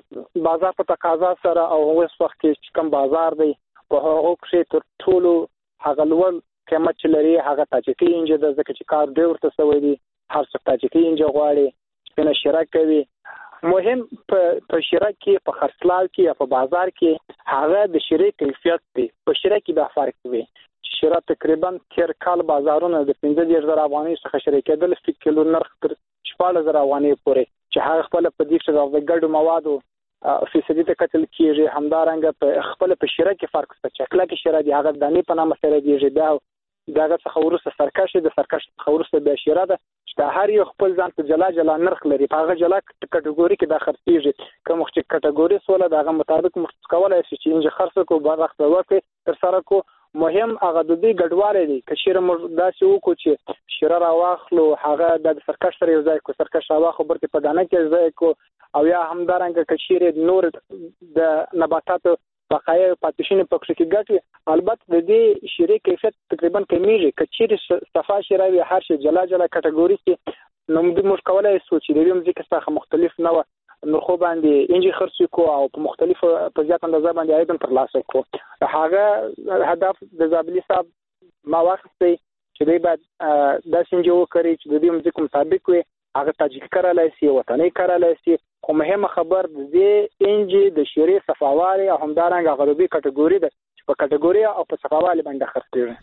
بازار په تقاضا سره او اوس وخت کې کوم بازار دی په هغه کې تر ټولو هغه لوړ قیمت لري هغه تاجیکي انجی د ځکه چې کار ډېر ورته سوی دی هر څه تاجیکي انجی غواړي چې نه شراک کوي مهم په شراک کې په خرڅلاو کې یا په بازار کې هغه د شریک کیفیت دی په شراک کې د فرق وي شرا تقریبا تیر کال بازارونه د 15000 افغانۍ څخه شریکېدل 1 کیلو نرخ تر 14000 افغانۍ پورې چې هغه خپل په دې څخه د ګډو موادو فیصدي ته کتل کیږي همدارنګه په خپل په شرا کې فرق څه چکلا کې شرا دی هغه دانی په نامه سره دیږي داغه څخه ورسته سرکش د سرکش خورسته به شرا ده چې هر یو خپل ځان په جلا نرخ لري په هغه جلا کټګوري کې د خرڅيږي کوم چې کټګوري سوله دغه مطابق مخکولای شي چې انجه خرڅ کو برخه ورکړي تر سره کو مهم هغه د دې ګډواله دي چې شیره مر داسې وکړو چې شیره راواخلو هغه د سرکش سره یو ځای کو سرکش راواخلو برته په دانه کې ځای کو او یا همدارنګه چې شیره نور د نباتاتو بقایه پاتشین پکښ کې ګټي البته د دې شیره کیفیت تقریبا کمیږي کچېره صفا شیره وي هر شي جلا کټګوري کې نو موږ کولای شو چې د دې ځکه څخه مختلف نو خو باندې انجی خرڅ کو او په مختلفو په ځات اندازه باندې ایدن پر لاس کو هغه هدف د زابلی صاحب ما واخستي چې دوی بعد د سنجو کوي چې د دې مزه مطابق وي هغه تاجیک کارالای شي وطني کارالای شي خو مهمه خبر د انجی د شری صفاوالي او همدارنګه غربي کټګوري ده په کټګوري او په صفاوالي باندې خرڅېږي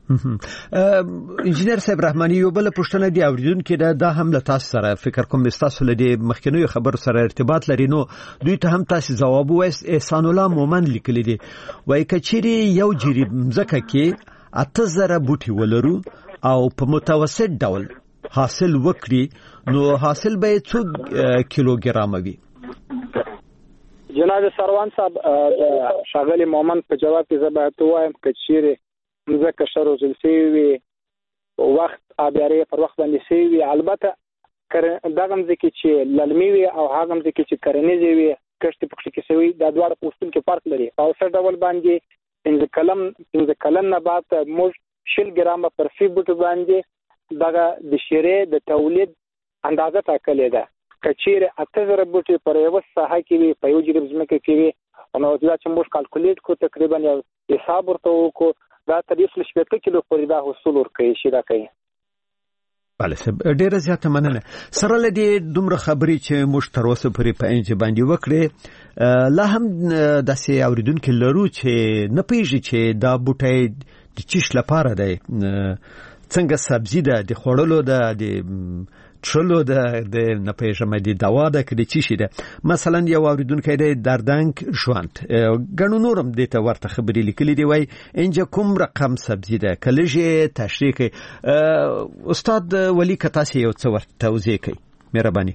انجینر صاحب رحماني یو بل پښتنه دی اوریدونکو دا هم له تاسو سره فکر کوم تاسو له دې مخکینی خبر سره ارتباط لري نو دوی ته هم تاسو جواب وایي احسان الله مومن لیکلی دی وایي کچيري یو جریب مزکه کې 8000 بوټي ولرو او په متوسط ډول حاصل وکړي نو حاصل به څو کیلوګرام وي جناب سروان صاحب شاغلی مومن په جواب کې زبرته وایم کچيري مزکه شروع جلسي وي وخت ابياري پر وخت باندې سی وي البته دغه مزکه چې للمي وي او هغه مزکه چې کرنيزي وي کښت پکښ کې سوي د دوړ په اصول کې فرق لري او څه ډول باندې انځ کلم نبات موږ 100 ګرام پر فی بوټ باندې دغه د شیره د تولید اندازه ټاکلې ده کچیر 8000 بوټي پر یو ساحه کې وي په یو جریب ځمکه کې وي نو دا چې موږ کالکولیټ کو تقریبا یو حساب ورته وکړو دا تدریس لشبته کیلو پورې دا حصول ورکړي شي دا کوي بله سب ډیره زیاته مننه سره لدی دومره خبرې چې موږ تر اوسه پورې په انج باندې وکړې لا هم داسې اوریدونکو لرو چې نه پیژي چې دا بوټي د چیش لپاره دی څنګه سبزی ده د خوړلو ده د چلو ده د نه پیژمه دي دوا ده کړي چی شي ده مثلا یو اوریدونکو دی دردنګ ژوند غنو نورم دته ورته خبرې لیکلې دی وای انجه کوم رقم سبزی ده کلهجه تشریح استاد ولی کتاسی یو څو توضیح کوي مهرباني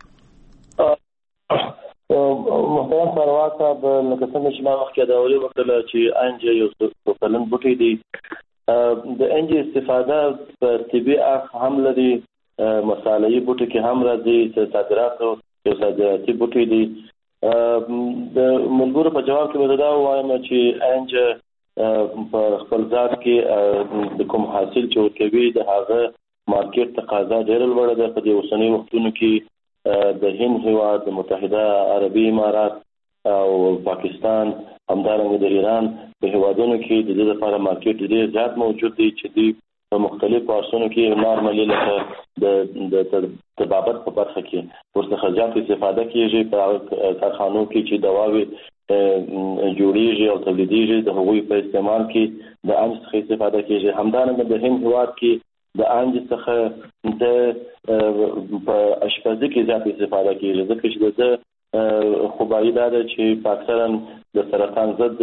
محترم سروان صاحب لکه څنګه چې ما مخکې دا ویل وکړه چې انجه یو څو کلن بوټي دی د انجی استفاده په طبي هم لري مصالحي بوټي کې هم راځي چې صادرات او صادراتي بوټي دي د ملګرو په جواب کې ودا وایم چې انج په خپل ځات کې د کوم حاصل چې ورکوي د هغه مارکیټ تقاضا ډېر لوړ ده په دې اوسنۍ وختونو کې د هند هیواد د متحده عربي امارات او پاکستان همدارنګه د ایران په هیوادونو کې د دې لپاره مارکیټ ډېر زیات موجود دی چې د مختلفو پارسونو کې نارمالي لکه د طبابت په برخه کې ورڅخه زیات استفاده کیږي په کارخانو کې چې دواوې جوړیږي او تولیدیږي د هغوی په استعمال کې د انج څخه استفاده کیږي همدارنګه د هند هیواد کې د انج څخه د په اشپزي کې زیات استفاده کیږي ځکه چې د خوبایي دا ده چې اکثرا د سرطان ضد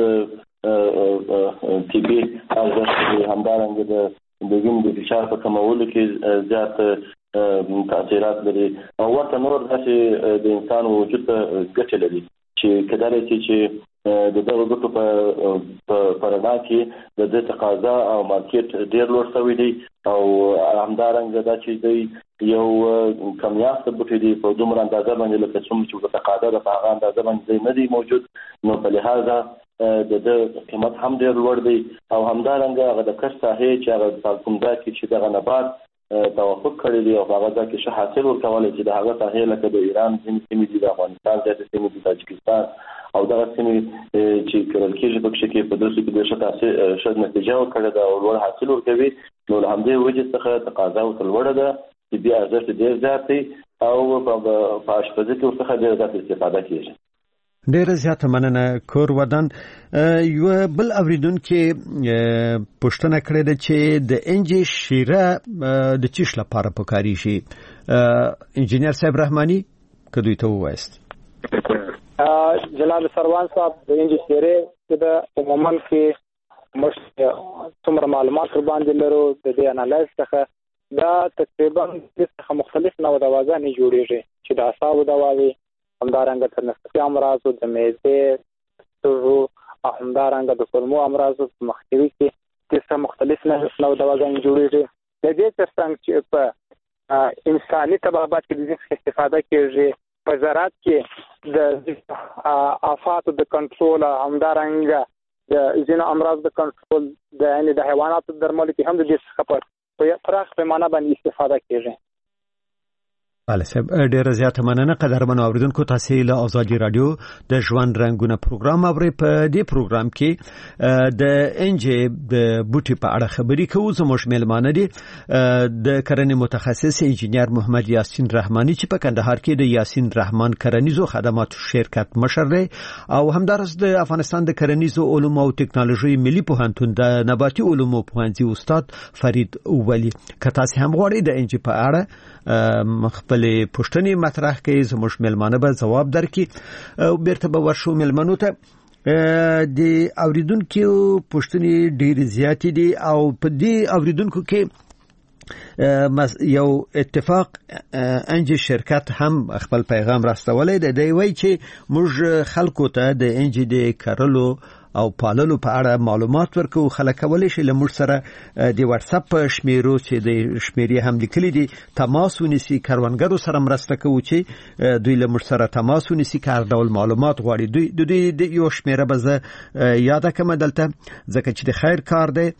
طبي ارزښت همدارنګه د وینې د فشار په کمولو کې زیات تاثیرات لري او ورته نور داسې د انسان وجود ته ګټه لري چې کداري چې د دغه ګټو په رڼا کې د دې تقاضا او مارکیټ ډېر لوړ شوی دی او همدارنګه دا چې دی یو کمیافته بوټي دی په دومره اندازه باندې لکه څومره چې د تقاضا د هغه اندازه باندې نه دی موجود، نو په لحاظه د قیمت هم ډېر لوړ دی او همدارنګه هغه د کښت ساحې چې هغه کوم ځای کې چې دغه نبات توافق کړی دی او هغه ځای کې ښه حاصل ورکولی چې د هغه ساحې لکه د ایران ځینې سیمې دي، د افغانستان ځینې سیمې دي، تاجکستان او دغه سیمې چې کرل کېږي پکې کې په داسې کې ښه نتیجه ورکړې ده او لوړ حاصل ورکوي، نو له همدې وجې څخه تقاضا ورته لوړه ده چې بیا ارزښت ډېر زیات دی او په اشپزۍ کې ورڅخه ډېر زیات استفاده کېږي. ډېره زیاته مننه کور ودان. یو بل اوریدونکو پوښتنه کړې ده چې د انجی شیره د چیش لپاره پکاري شي. انجینر صاحب رحمانی کدوې ته وایست؟ جناب سروان صاحب د انجی شیره د عموما کې مش څومره معلومات باندې لرو د دې انالایز څخه دا تقریبا د مختلف نوع دواګانې جوړیږي چې د اعصابو دوا وي، همدارنګه تنفسي امراضو د معدې سوزو او همدارنګه د کولمو امراضو په مخنیوي کې څه مختلف نوع دواګانې جوړیږي. د دې ترڅنګ چې په انساني طبابت کې د دې استفاده کېږي، په زراعت کې د آفاتو د کنټرول، همدارنګه د ځینو امراض د کنټرول، د حیواناتو د درملو کې هم د دې څخه په پراخ پیمانه باندې استفاده کېږي. بله صاحب ډیره زیاته مننه. قدرمنو اوریدونکو تاسو له آزادي رادیو د ژوند رنگونه پروګرام اورئ. په دې پروګرام کې د انجی د بوټي په اړه خبرې کوو. زموږ میلمانه دي د کرنې متخصص انجینر محمد یاسین رحمانی چې په کندهار کې د یاسین رحمان کرنیزو خدماتو شرکت مشر دی او همدارس د افغانستان د کرنیزو علومو او ټکنالوژي ملي پوهنتون د نباتي علومو پوهنځي استاد فرید ولی. که تاسو هم غواړئ د انجی په اړه خپل پوښتنې مطرح کړئ، زموږ میلمانه به ځواب درکړي او بیرته به ورشو میلمنو ته. د اوریدونکو پوښتنې ډېرې زیاتې دي او په دې اوریدونکو کې یو اتفاق انجی شرکت هم خپل پیغام راستولی دی. دی وایي چې موږ خلکو ته د انجی د کرلو او پاللو په اړه معلومات ورکو. خلک کولی شي له موږ سره د واتس اپ شمیرو چې د شمیرې هم لیکلي دي تماس ونیسي. کروندګرو سره مرسته کوو چې دوی له موږ سره تماس ونیسي که هر ډول معلومات غواړي. دوی د یو شمیره به زه یاده کړم دلته ځکه چې د خیر کار دی.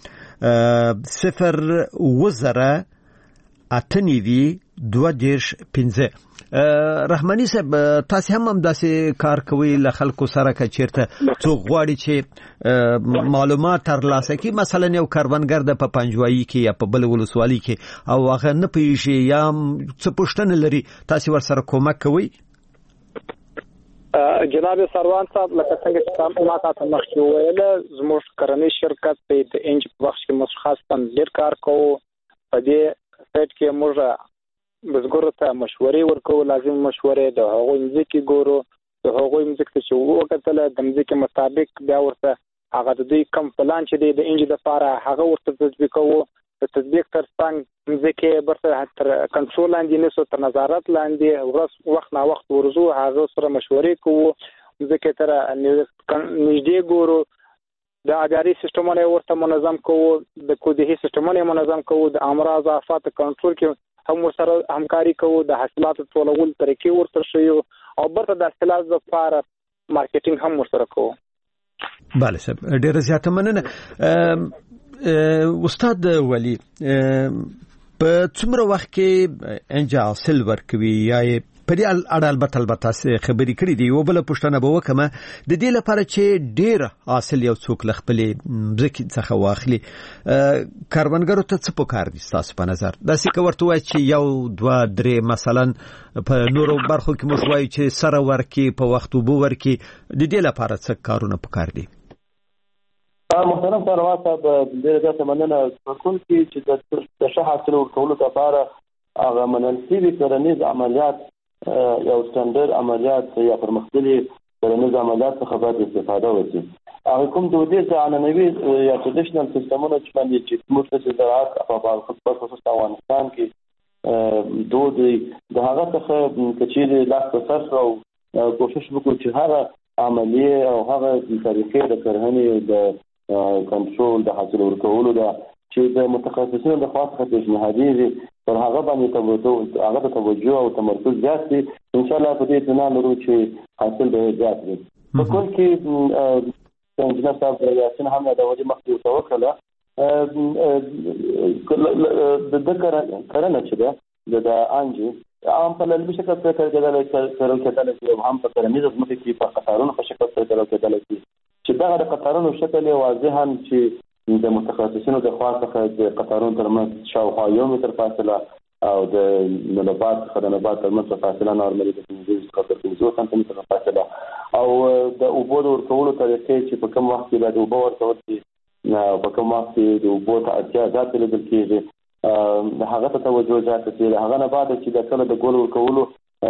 0 رحمانی صاحب تاسو هم داسې کار کوي له خلکو سره که چیرته څوک غواړي چې معلومات ترلاسه کړي، مثلا یو کروندګر د په پنجوایي کې یا په بل ولسوالي کې او هغه نه پوهیږي یا څه پوښتنه لري، تاسو ورسره کومک کوئ؟ جناب سروان صاحب لکه څنګه چې ما تاسو مخکې وویل زموږ کرنیز شرکت په انجی په بخش کې مشخصا ډېر کار کوو. په دې سایت کې موږ بزګرو ته مشورې ورکو، لازم مشورې د هغوی ځمکې ګورو، د هغوی ځمکې چې وکتل د ځمکې مطابق بیا ورته هغه د دوی کم پلان چې دی د انجی لپاره هغه ورته تطبیقوو. د تطبیق ترڅنګ ځمکې برته تر کنټرول لاندې نیسو، تر نظارت لاندې وخت نا وخت ورځو، هغه سره مشورې کوو، ځمکې تر نږدې ګورو، د اجاري سیستمونه ورته منظم کوو، د کودهي سیستمونه منظم کوو، د امراض آفات کنټرول کې هم سره همکاري کوو، د حاصلاتو ټولول طریقې ورته شیو او برته د حاصلات لپاره مارکیټینګ هم ورسره کوو. بله صاحب ډیره زیاته مننه. استاد ولی په څومره وخت کې انجی حاصل ورکوي یا په دې اړه البته خبرې کړې دي؟ یو بل پوښتنه به وکم د دې لپاره چې ډېر حاصل یو څوک له خپلې ځمکې څخه واخلي کروندګرو ته څه پکار دي ستاسو په نظر؟ داسې که ورته وایي چې 1 2 3 مثلا په نورو برخو کې موږ وایو چې سره ورکړي، په وخت اوبه ورکړي، د دې لپاره څه کارونه پکار دي؟ محترم سروان صاحب ډېره زیاته مننه. کوم چې د ښه حاصل ورکولو لپاره هغه منل شوي کرنیز عملیات یو سټنډرډ عملیات یا پرمختللي کرنیز عملیات څخه باید استفاده وشي. هغه کوم دودیز عنعنوي یا ټریډیشنل سیستمونه چې باندې چې موږ د زراعت په خصوص افغانستان کې دود د هغه څخه کچېرې لاس په سر او کوشش وکړو چې هغه عملی او هغه طریقې د کرهنې د کنټرول د حاصل ورکولو د چې د متخصصینو د خوا څخه پیشنهادي پر هغه باندې هغه د توجه او تمرکز زیات دي. ان شاء الله په دې اطمینان لرو چې حاصل به زیات وي. په کل کې انجنیر صاحب یاسین هم د وجه مخکې وکړه د کرنه چې ده د انجي عام په لږ شکل سره کېدل شي هم په کرنیزه ځمکه کې په قطارونو په شکل سره کېدل شي چې دغه د قطارونو شکل واضحا چې د متخصصینو د خوا څخه د قطارونو ترمنځ شاوخوا 1 متر فاصله او د نبات څخه د نبات ترمنځ فاصله نورمالي د 15 سانتي متر فاصله او د اوبو د ورکولو طریقې چې په کوم وخت کې د اوبو ورکول شي په کوم وخت کې د اوبو ته اړتیا زیاته لیدل کېږي هغه ته توجه زیاته شي. هغه نه بعد چې د کله د ګل ورکولو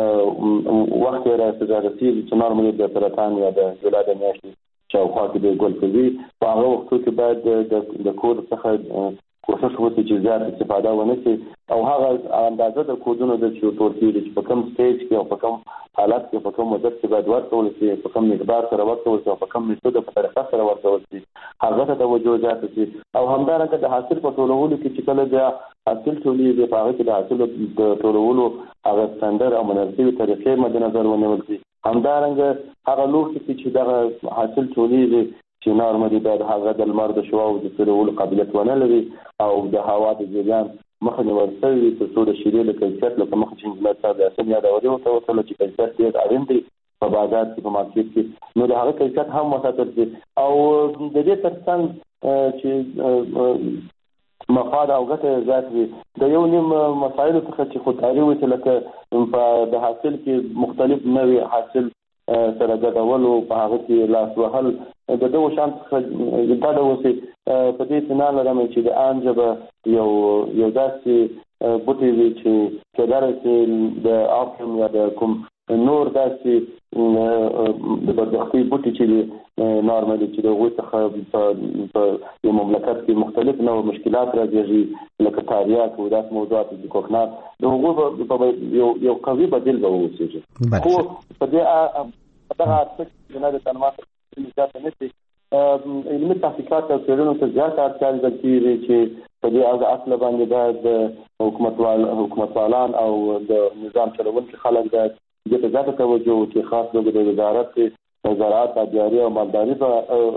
وخت یې راځي چې نورمالي د سرطان یا د جولای د میاشتې شاوخوا کې د ګل کوي په هغه وخت کې باید د کود څخه کوشش وکړي چې زیات استفاده ونه شي او هغه اندازه د کودونو د ټول کېږي چې په کوم سټیج کې او په کوم حالت کې په کوم مدت کې باید ورکول شي په کوم مقدار سره ورکول شي او په کوم میتود په طریقه سره ورکول شي هغه ته توجه زیات شي. او همدارنګه د حاصل په ټولولو کې چې کله د حاصل تولید په هغه کې د حاصل د ټولولو هغه ستاندر او مناسبې طریقې مد نظر ونیول شي. همدارنګه هغه لوښي چې د حاصل تولید چې نورمالي د هغه د لمر د شواو د تیرولو قابلیت ونه لري او د هوا د جریان مخه نیول شوی تر څو د شیدې له کیفیت لکه مخه چې انجنیر صاحب یاسین یادولې ورته وکړه چې کیفیت ډېر اړین دی په بازار کې په مارکیټ کې نو د هغه کیفیت هم وساتل شي او د دې ترڅنګ چې مفاد او ګټه زیات وي د یو نیم مسایلو څخه چې خودداري وي لکه په د حاصل کې مختلف نوې حاصل سره ګډول او په هغه کې لاس وهل د دوه شان څخه دا د وسی په دې اطمینان لرم چې د انجبه یو داسې بوټي وي چې کېدای شي د اپرم یا د کوم نور داسې د بدبختي بوټي چې نورمالي چې د غوښ څخه په یو مملکت کې مختلف نوع مشکلات راځي لکه تاریاک او داس موضوعات د کوکنات د هغو په یو قوي بدیل به ووسیږي خو په دې دغه څه د تنوع زیات نه شي علمي تحقیقات او څېړنو ته زیات اړتیا لیدل کېږي چې په دې اصل باندې د حکومتوالان او د نظام چلوونکي خلک د دې ته توجه وکړي خاص توګه د وزارت زراعت آبیاري او مالداري په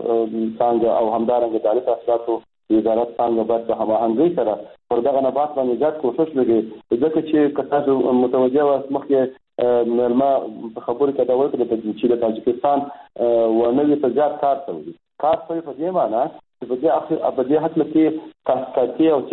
څنګه او همدارنګه د عالی تحصیلاتو وزارت څنګه باید په هماهنګۍ سره پر دغه نبات باندې زیات کوشش وکړي ځکه چې که تاسو متوجه واست مخکې مېلمه په خبرو کې دا وکړه چې د تاجکستان ونوي ته زیات کار کوي په دې معنی چې په دې حق کې تحقیقاتي او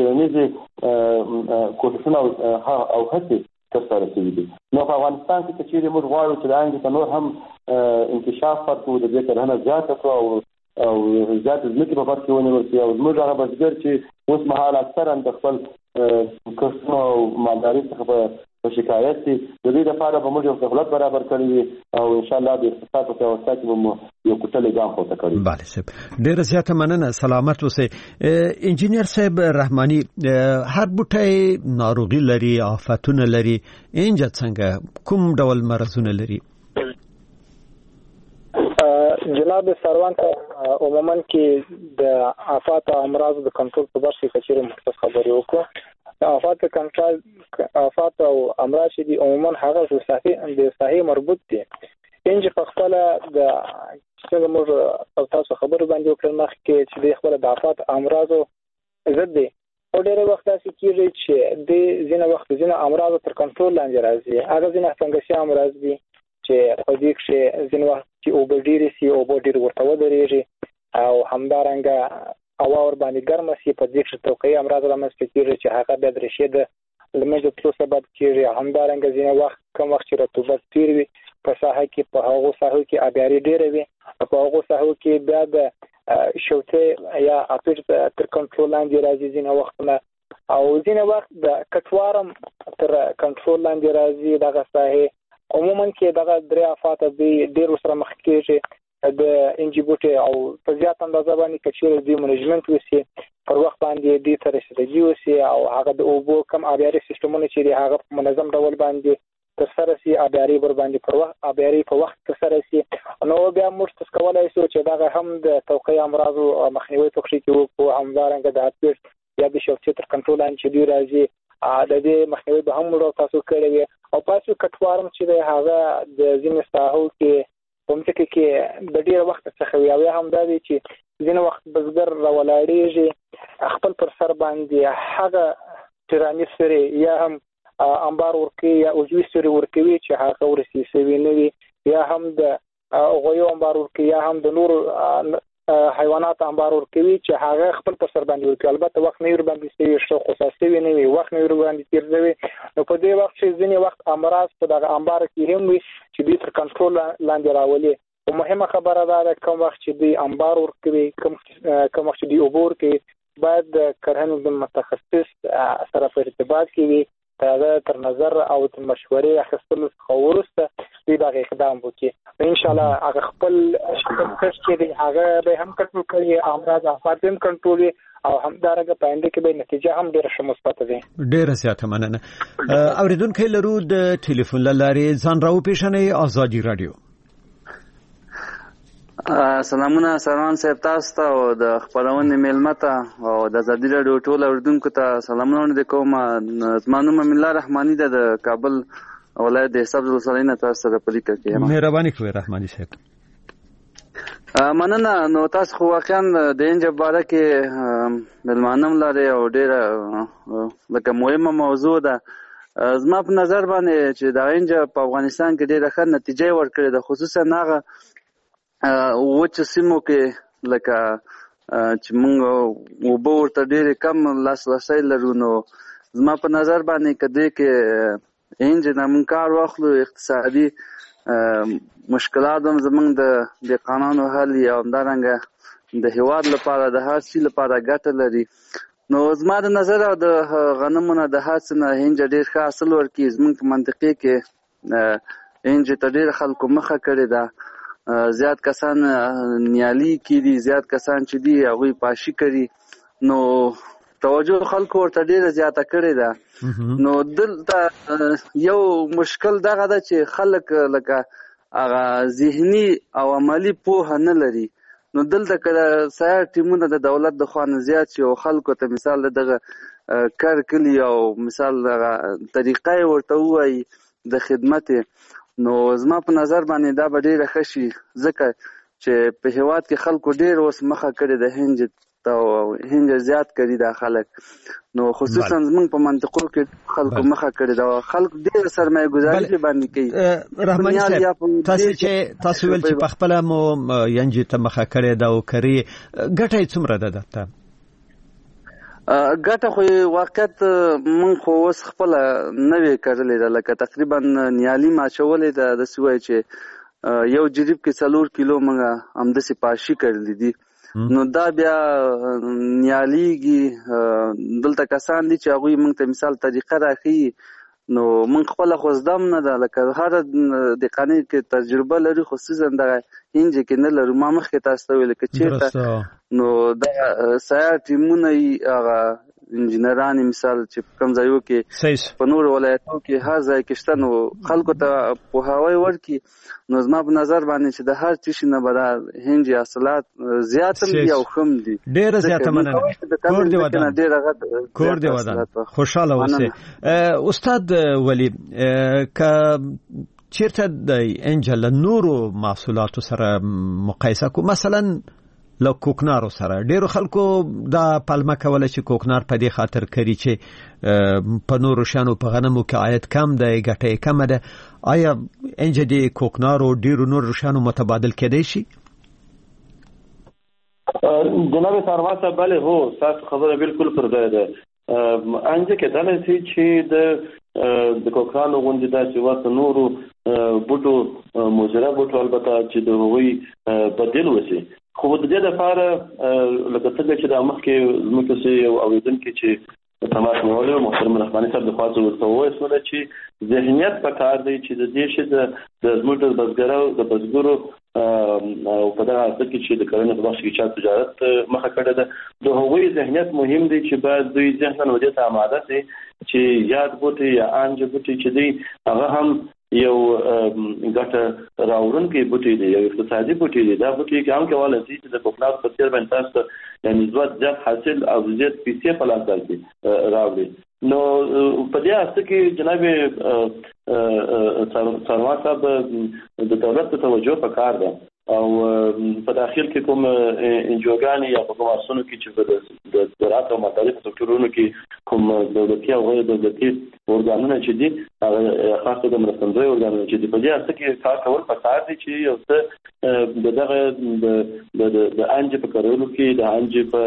څېړنیزې کوششونه او هڅې ترسره شوي دي. نو په افغانستان کې چې موږ غواړو چې د انجې په نور هم انکشاف ورکړو د دې کرهنه زیاته کړو او زیات ځمکې په برخه کې ونیول شي او زموږ هغه بزګر چې اوس مهال اکثرا د خپل کښتونو او مالدارۍ څخه په شکایت دي د دې لپاره به موږ یو سهولت برابر کړی وي او ان شاء الله د اقتصاد په پیاوړتیا کې به یو کوټلې ګام پورته کړی. بله صاحب ډېره زیاته مننه سلامت اوسئ. انجینیر صاحب رحماني هر بوټی ناروغي لري آفتونه لري انجه څنګه کوم ډول مرزونه لري؟ جناب سروان عموما کې د آفات او امراض د کنټرول په برخه کې چیرې مختص خبرې وکړو. آفات او امراض چې دي عموما هغه د صحیح مربوط دي انجه په خپل د څنګه موږ تاسو خبرو باندې وکړل مخکې چې د خپل د آفات امراض ضد دي او ډېر وخت تاسو کېږي چې د ځینې وخت ځینې امراض تر کنټرول لاندې راځي هغه ځینې څنګه امراض دي چې په دې کې ځینې وخت چې اوبه ډېرې سي اوبه ډېر ورته ودرېږي او همدارنګه هوا ور باندې ګرمه سي په دې کې توقعي امراض رامنځته کېږي چې هغه بیا د رشید له منځه تلو سبب کېږي. همدارنګه ځینې وخت کوم وخت چې رطوبت ډېر وي په ساحه کې په هغو ساحو کې آبیاري ډېره وي په هغو ساحو کې بیا د شوتې یا اپیر تر کنټرول لاندې راځي ځینې وختونه او ځینې وخت د کټوارم تر کنټرول لاندې راځي دغه ساحې عموما کې دغه درې آفات ډېر سره مخ کېږي د انجي بوټي او په زیات اندازه باندې کچېرې د منیجمنت وسی پر وخت باندې د تر رسیدګي وسی او هغه د اوبو کم آبیاري سیستمونه چې هغه په منظم ډول باندې تر سره سي آبیاري بر باندې پر وخت آبیاري په وخت تر سره سي نو بیا موږ تاسو کولای شو چې دا هم د توقع امراض او مخنیوي پکې کې وو همدارنګه د هارت یا د شوکت تر کنټرول ان چې دی راځي د دې مخنیوي به هم موږ تاسو کړی او پاسو کټوارم چې د هغه د ځینې ساحو کې کومڅه کې د ډیر وخت څخه وی او هم دا دی چې ځینې وخت بزګر راولاړېږي خپل پر سر باندې هغه تراني سره یا هم انبار ورکی یا اوجوي سره ورکوي چې هغه ورسي سوي نه وي یا هم د غویو انبار ورکی یا هم د نور حیوانات انبار ورکوي چې هغه خپل پر سر باندې ورکوي. البته وخت نه ور باندې سوي شو خصوصي نه وي وخت نه ور باندې تیروي نو په دې وخت چې ځینې وخت امراض په دغه انبار کې هم وي چې دوی تر کنټرول لاندې راولي. او مهمه خبره ده کوم وخت چې دوی انبار ورکوي کوم وخت چې دوی عبور کوي باید کرهنې د متخصص سره په ارتباط کې وي دا تر نظر او د مشورې اخیستلو څخه وروسته دوی دا اقدام وکړي. ان شاء الله هغه خپل شرکت کې هغه به هم کنټرول کوي امراض افات هم کنټرول او همدارنګه پاینده کې به نتیجه هم ډیره ښه مثبت ده. ډیره زیاته مننه. اوریدونکو لرو د ټلیفون لارې ځان راو پیښنې آزادي رادیو. سلامونه سلام صاحب تاسو ته او د خپرونې میلمه ته او د آزادي رادیو ټول اوریدونکو ته سلامونه کوم. زما نوم امین الله رحماني ده د کابل ولایت د حساب ولسوالۍ نه تاسو سره په لیکه کې. مهرباني کوئ رحماني صاحب. مننه. نو تاسو خو واقعا د انجب باره کې ملمانم لري او ډېره لکه مهمه موضوع ده. زما په نظر باندې چې د انجب په افغانستان کې ډېره ښه نتیجه ورکړې ده خصوصا هغه وچو سیمو کې لکه چې موږ اوبه ورته ډېرې کم لاسرسی لرو. نو زما په نظر باندې که دې کې انج نه موږ کار واخلو اقتصادي مشکلات هم زموږ د قانونو حل یا همدارنګه د هېواد لپاره د هر شي لپاره ګټه لري. نو زما د نظر او د غنمو نه د هر څه نه انج ډېر ښه حاصل ورکړي. زموږ په منطقې کې انج ته ډېره خلکو مخه کړې ده. زیات کسان نیالي کړي زیات کسان چې دي هغوی پاشي کړي. نو توجه خلکو ورته ډېره زیاته کړې ده. نو دلته یو مشکل دغه ده چې خلک لکه هغه ذهني او عملي پوهه نه لري. نو دلته که سیار ټیمونه د دولت د خوا نه زیات شي او خلکو ته مثال دغه کار کلي او مثال دغه طریقه یې ورته ووایي د خدمت نو زما په نظر باندې دا به ډېره ښه شي ځکه چې په هېواد کې خلکو ډېر اوس مخه کړې ده هنج ته هنج زیات کړي دا خلک. نو خصوصا زمونږ په منطقو کې خلکو مخه کړې ده خلک ډېره سرمایه ګزاري باندې کوي. رحماني صاحب تاسو ویل چې په خپله مو هنج ته مخه کړې ده او کري ګټه یې څومره ده درته؟ ګټه خو واقعیت من خو اوس خپله نوې کرلې ده لکه تقریبا نیالي ما اچولې ده داسې وایي چې یو جریب کې 4 کیلو موږ همداسې پاشي کرلې دي. نو دا بیا نیالیږي دلته کسان دي چې هغوی موږ ته مثال طریقه راښیي. نو موږ خپله خو زده هم نه ده لکه هره دقانۍ کې تجربه لري خصوصا دغه هنج کې نه لرو. ما مخکې تاسو ته ویل که چېرته نو دا سیار ټیمونه یي هغه انجینران مثال چې کوم ځایو کې په نور ولایتو کې هر ځای کې شته نو خلکو ته پوهاوی ورکړي. نو زما په نظر باندې چې د هر څه نه به هنج حاصلات زیات هم دي او ښه دي. ډېره زیاته مننه. کور دې ودان خوشحاله اوسئ. استاد ولی که چیرته د انج له نورو محصولاتو سره مقایسه کو مثلا له کوکنارو سره ډیرو خلکو دا پالمه کوله چې کوکنار په دې خاطر کوي چې په نورو شانو په غنمو کې عاید کم دی ګټه کم ده. آیا انج د کوکنارو ډیرو نورو شانو متبادل کېدای شي؟ جناب ساروا صاحب بله هو تاسو خبره بالکل پر ځای ده. انج کې دا نه چې د کوکنارو غونډه د سیوات نورو بوټو مجرا بوټو البته چې د هوی بدل وسی خو د دې لپاره لکه څنګه چې د مخکې زموږ څه یو اوریدونکي چې تماس نیولې محترم رحماني صاحب د خاصو ورته وایي چې ذهنیت پکار دی چې د دې شي د زموږ بزګرو او په دغه اړه کې چې د کرنې په بخش کې چې تجارت مخه کړې ده د هغوی ذهنیت مهم دی چې باید دوی ذهناً ودې ته آماده شي چې یاد بوټي یا انج بوټي چې دی هغه هم یو ګټه راوړونکي بوټي دي، یو اقتصادي بوټي دي. دا بوټي هم کولای شي چې د کوکنات په څیر باندې تاسو یعنی زیات حاصل او زیات پیسې په لاس راوړي. نو په دې اساس کې جناب څارنوال صاحب د دولت ته توجه پکار ده او په داخل کې کوم انجوګانی یا کوم اسونو کې چې د زراعت او مختلف سکتورونو کې کوم دولتي او غیر دولتي ارګانونه چې دي خاصه د مرستندوی ارګانونه چې دي په دې اساس کې کار کول پکار دي چې یو څه دغه د انجه په کارولو کې د انجه په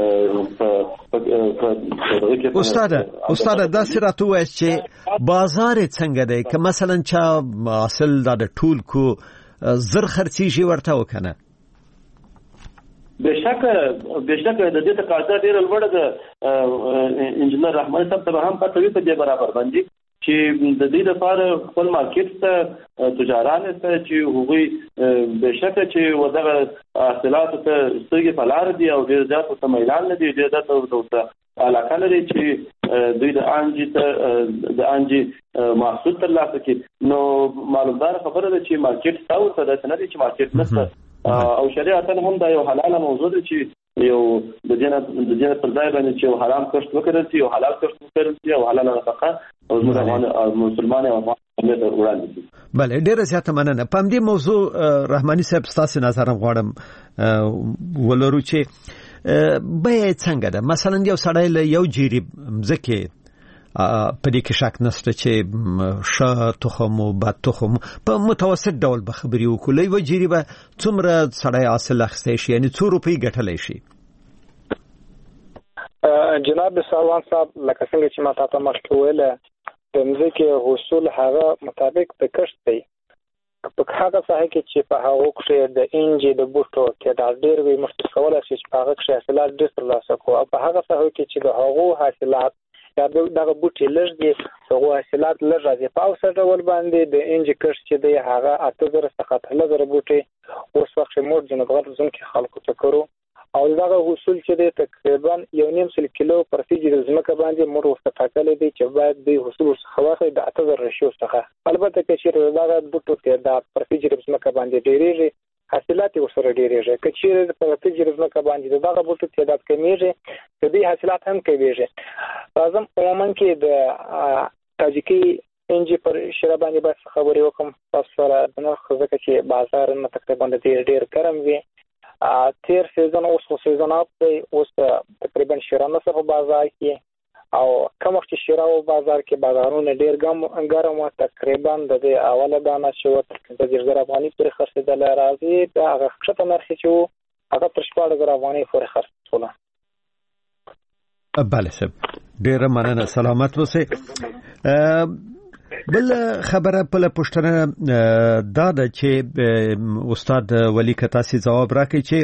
استاد دا سره تو چې بازار څنګه دی که مثلا چا حاصل د ټول کو زر خرڅیږي ورته وکنه؟ بشک د دې تقاضا ډیره لوړه ده. انجنیر رحماني صاحب ته هم پته وي په دې برابر باندې چې د دې لپاره خپل مارکیټ ته تجاران ته چې هغوی بشک چې ودغه حاصلات ته سترګې په لار دي او ډیر ځات ته میلان نه دي، ډیر ځات ته علاقه لري چې دوی د انجي محصول ترلاسه کړي. نو معلومدار خبره ده چې مارکیټ تاسو ته د نه دي چې مارکیټ نشته او شریعت هم دا یو حلاله موضوع ده چې یو د دې پر ځای باندې چې حرام کښت وکړي چې یو حلال کښت وکړي او حلاله نفقه او مسلمان او وړاندې شي. بله ډیره زیاته مننه. په دې موضوع رحماني صاحب تاسو نظر غواړم ولرو چې به څنګه ده مثلا یو سړی له یو جریب مزکه په دې کې شک نشته چې ښه تخم او بد تخم په متوسط ډول به خبري وکړي و جریبه څومره سړی حاصل اخیستی شي یعنی 2 روپۍ ګټلی شي؟ جناب سروان صاحب لکه څنګه چې ما تاسو مخکې ویله د مځکې حصول هغه مطابق د کښت دی. په هغه ساحه کې چې په هغه کې د انجی د بوټو کې د ډېر وی مخکې کولای شي چې په هغه کې حاصلات ډېر ترلاسه کوو او په هغه ساحه کې چې د هغه حاصلات یا دغه بوټي لږ دي هغه حاصلات لږ راځي په اوسه ډول باندې د انجی کښت چې دی هغه 8000 څخه 3000 بوټي اوس وخت موږ جنوب غرب زون کې خلکو ته کړو او دغه حصول چې دی تقریبا 1.5 کیلو پر فیجر زمکه باندې موږ ورته ټاکلې دي چې باید د حصول څخه واخلي د 8000 رشیو څخه. البته چې دغه بوټو ته د پر فیجر زمکه باندې ډېریږي حاصلات ورسره ډېریږي که چیرې په فیجر زمکه باندې دغه بوټو تعداد کمیږي د دې حاصلات هم کمیږي. لازم عموما کې د تاجیکي انجی پر شرا باندې بس خبرې وکم تاسو سره د نرخ ځکه چې بازار نه تقریبا ډېر ګرم وي. تیر سیزن اوس سیزن اپ دی اوس تقریبا شرا نه په بازار کې او کوم وخت شرا او بازار کې بازارونه ډېر ګرم و تقریبا د اوله دانه شو د 1000 افغاني پر خرڅېدل راځي د هغه ښه نرخ چې هغه پر 14000 افغاني پر خرڅول. بله صاحب ډېر مننه سلامت اوسئ. بل خبره په پښتنه دا ده چې استاد ولی کتاسي جواب راکړي چې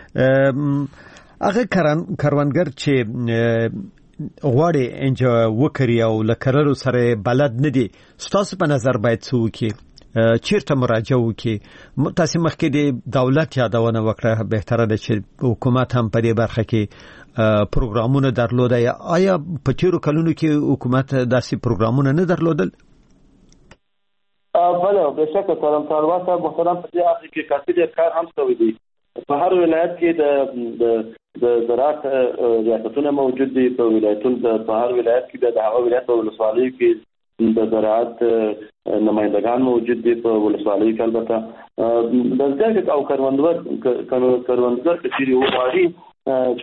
هغه کروندګر چې غواړي انجه وکړي او لکرلو سره بلد نه دي ستاسو په نظر باید څه وکړي چیرته مراجعه وکړي؟ تاسو مخکې د دولت یادونه وکړه بهتره ده چې حکومت هم په دې برخه کې پروګرامونه درلوده. آیا په تیرو کلونو کې حکومت داسې پروګرامونه نه درلودل؟ بله بشکه څارنوال صاحب محترم په دې اخر کې کافي ډېر کار هم شوی دی. په هر ولایت کې د زراعت ریاستونه موجود دي. په ولایتونو په هر ولایت کې د هغه ولایت په ولسوالیو کې د زراعت نمائندگان موجود دي. په ولسوالیو کې البته د ځکه او کروندګر چې وغواړي چې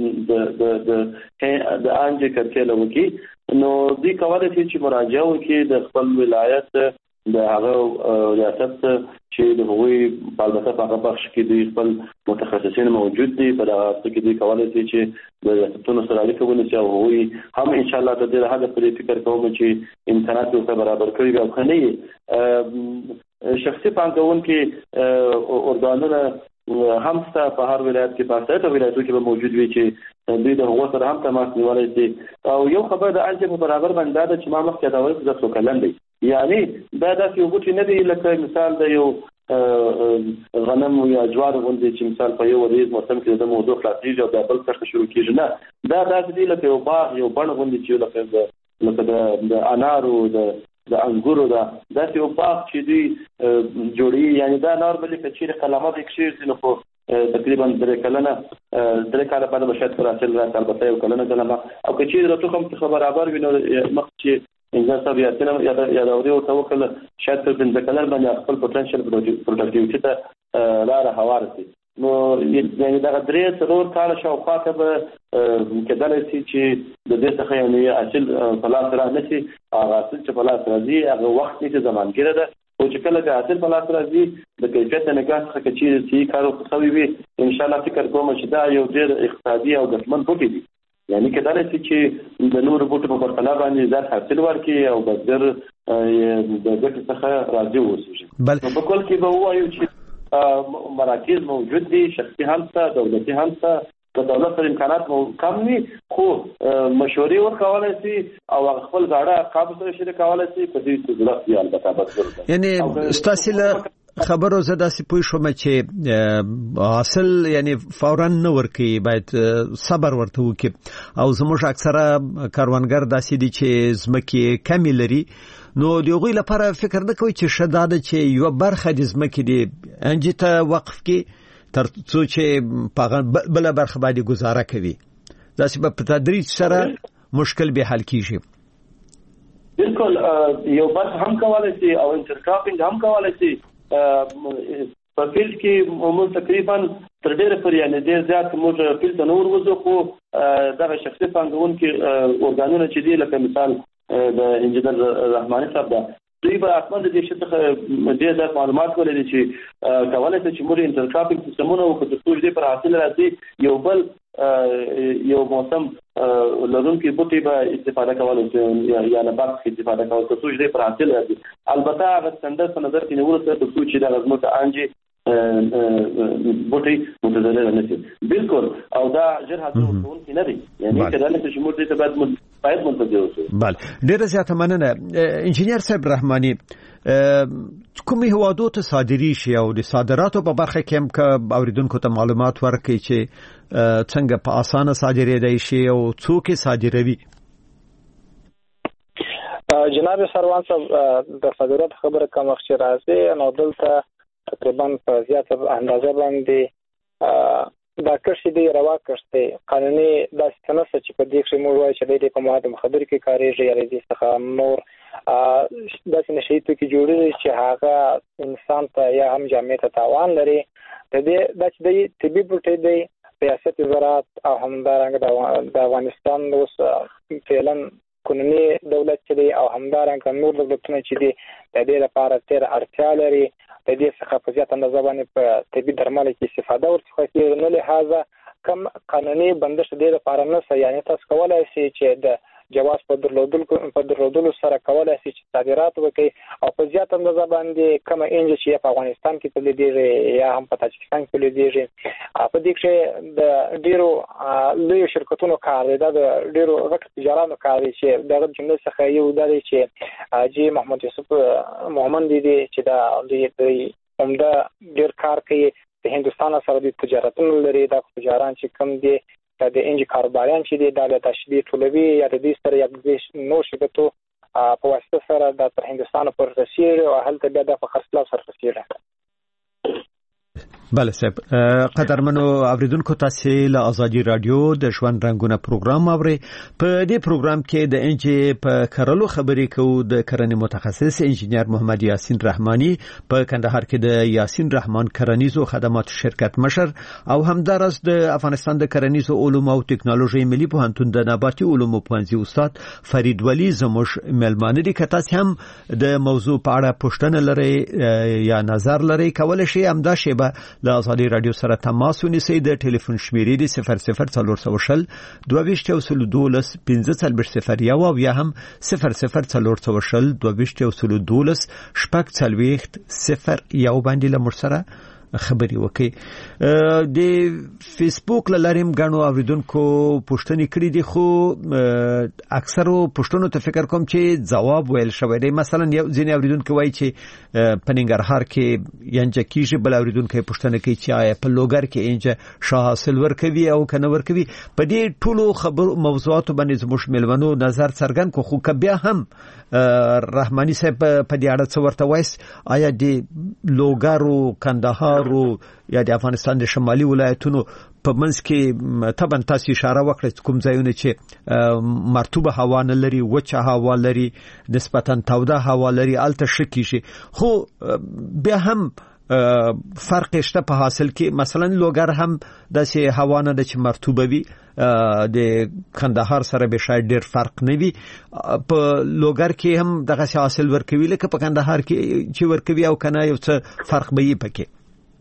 د انجه کړکېل وکړي نو دوی کولای شي چې مراجعه وکړي د خپل ولایت د هغه ریاست چې د هغوی البته په هغه بخش کې دوی خپل متخصصین موجود دي. په دغه کې دوی کولای شي چې د ریاستونو سره اړیکه ونیسي او هغوی هم انشاءالله د دې هغه پرې فکر کوم چې امکانات ورته برابر کړي او کنه شخصي پانګونکي ارګانونه هم په هر ولایت کې په ستاسو ولایتو کې به موجود وي چې دوی د هغو سره هم تماس نیولای شي. او یو خبر د انجه په برابر باندې دا چې ما مخکې دا وایي چې 2 کلن دی یعنی دا داسې یو بوټی نه دی لکه مثال د یو غنم یا جوار غوندې چې مثال په یو ورځ موسم کې د موضوع خلاصېږي او د بل څه شروع کېږي. نه دا داسې دی لکه یو باغ یو بڼ غوندې چې لکه د انارو د د انګورو دا یو باغ چې دوی جوړي، یعنی دا نورمالي کچېر قلمه به کښې نو په تقریبا 3 کاله بعد به شاید پر حاصل راځي، البته یو کلنه کلمه او کچېر د تخم څخه برابر وي نو مخ چې انځر صاحب یا د اوري او توکل شاید په 5 کلن باندې خپل پوتنشل پروډکټیوټي ته لاره هوار شي. نو یعنی دا 3-4 کال شاوخوا ته به کېدلی شي چې د دې څخه یعنی حاصل په لاس را نشي، هغه حاصل چې په لاس راځي هغه وخت کې زمانګیره ده، او چې کله د حاصل په لاس راځي د کیفیت نه نگاه څخه چې صحیح کار وکړي وي ان شاء الله فکر کوم چې دا یو ډېر اقتصادي او ګټمن بوټی دی. یعنی کېدلی شي چې د نورو بوټو په پرتله باندې زیات حاصل ورکړي او بزګر د ګټې څخه راضي واوسي. نو په کل کې به ووایو چې مراکز موجود دي، شخصي هم شته، دولتي هم شته، د دولت سره امکانات کم وي خو مشورې ورکولی شي او خپل زاړه ارقامو سره شریکولی شي په دې ضرورت دی البته بزګر. یعنی ستاسې له خبرو زه داسې پوه شوم چې حاصل یعنی فورا نه ورکوي، باید صبر ورته وکړي او زموږ اکثره کاروانګر داسې دي چې ځمکې کمې لري، نو د هغوی لپاره فکر نه کوي چې ښه دا ده چې یوه برخه د ځمکې د انجې ته وقف کړي تر څو چې بله برخه باندې ګزاره کوي. داسې به په تدریج سره مشکل به حل کیږي. بالکل یو برخه هم کولی شي او انټرکراپینګ هم کولی شي. په فیلډ کې موږ تقریبا تر ډېره پورې یعنې ډېر زیات موږ فیلډ ته نه ورغځو، خو دغه شخصي پانګونکي ارګانونه چې دي لکه مثال د انجینر رحماني صاحب ده، دوی به حتما د دې شي څخه ډېر زیات معلومات ولري چې کولی شي چې موږ انټرکراپینګ سیستمونه وکړو تر څو دې پر حاصل راځي یو موسم لرونکي بوټي به استفاده کولی شي یا نبات څخه استفاده کولی تر څو دې پر حاصل راځي. البته هغه سټنډرډ په نظر کې نیولو سره تر څو چې دغه ځمکه انجې بوټي متضرره نه شي. بالکل او دا ژر حاصل ورکوونکی نه دی، یعنی کېدلی شي چې موږ دې ته باید منتظر اوسو. بله، ډېره زیاته مننه. انجینر صاحب رحماني، کومې هیوادو ته صادري شي او د صادراتو په برخه کې هم که اوریدونکو ته معلومات ورکړي چې څنګه په اسانه صادرېدای شي او څوک یې صادروي؟ جناب سروان صاحب د صادراتو خبره کوم وخت چې راځي نو دلته تقریبا په زیاته اندازه باندې دا کښې دی روا کښې دی قانوني داسې څه نشته چې په دې کښې موږ وایو چې دی په مواد مخدرو کې کارېږي یا د دې څخه نور داسې نشهیي توکي جوړېږي چې هغه انسان ته یا هم جامع ته تاوان لري. د دې دا چې دی طبي بوټی دی، ریاست زراعت او همدارنګه د افغانستان اوس فعلا قانوني دولت چې دی او همدارنګه نور دولتونه چې دي د دې لپاره ډېره اړتیا لري د دې څخه په زیات اندازه باندې په طبي درملو کې استفاده ورڅخه کېږي. نو لهذا کم قانوني بندش دې لپاره نشته، یعنی تاسو کولی شئ چې د جواز په درلودلو سره کولی شئ چې صادرات وکړي او په زیات اندازه باندې کومه انجه چې په افغانستان کې تولیدېږي یا هم په تاجکستان کې تولیدېږي په دې کښې د ډېرو لویو شرکتونو کار دی، دا د ډېرو غټو تجارانو کار دی چې دغه جملې څخه یو دا دی چې حاجي محمد یوسف محمد دی چې دا دوی عمده ډېر کار کوي د هندوستان سره د تجارتونو لري. دا تجاران چې کوم دي د انجی کاروباریان چې دي دا د تشبیه ټولوي یا د دې سره یا د نور شرکتو په واسطه سره د تر هندوستان پر رسیږي او هلته بیا د په خرڅلاو سره رسیږي. بله صاحب، قدرمنو اوریدونکو تاسو له ازادي رادیو د ژوند رنگونه پروګرام اورئ. په دې پروګرام کې د انجی په کارلو خبرې کوو د کرنې متخصص انجینر محمد یاسین رحماني، په کندهار کې د یاسین رحمان کرنیزو خدماتو شرکت مشر او همدارس د افغانستان د کرنیزو علومو او ټکنالوژي ملي پوهنتون د نباتي علومو پوهنځي استاد فرید ولی زموږ ملمانه دي. که تاسو هم د موضوع په اړه پوښتنه لرئ یا نظر لرئ کولی شئ همدا شیبه له ازادي رادیو سره تماس ونیسئ. د ټلیفون شمیرې دي 00 22 15 او یا هم 00 22 باندې له موږ سره خبري وکي د فیسبوک لاریم غنو اوریدونکو پوښتنه کړې دي خو اکثرو پوښتنو ته فکر کوم چې جواب ویل شوی دی. مثلا یو ځینې اوریدونکو وایي چې پننګرهار کې ینجه کیږي، بل اوریدونکو پوښتنه کوي چې آیا په لوګر کې ینجه شاه حاصل ورکوي او کنه ورکوي. په دې ټولو خبر موضوعاتو باندې زموږ ملمنو نظر څرګند کو، خو کبیا هم رحماني صاحب په دې اړه څه ورته وایي؟ آیا د لوګر او کندهار یا د افغانستان د شمالي ولایتونو په منځ کې طبعا تاسو اشاره وکړه کوم ځایونه چې مرطوبه هوا نه لري، وچه هوا لري، نسبتا توده هوا لري، الته شکی شي، خو بیا هم فرق شته په حاصل کې. مثلا لوګر هم داسې هوا نه د چې مرطوبه وي، د کندهار سره به شاید ډیر فرق نه وي. په لوګر کې هم دغه حاصل ورکوي لکه په کندهار کې چې ورکوي او کنه یو څه فرق به یې پکې.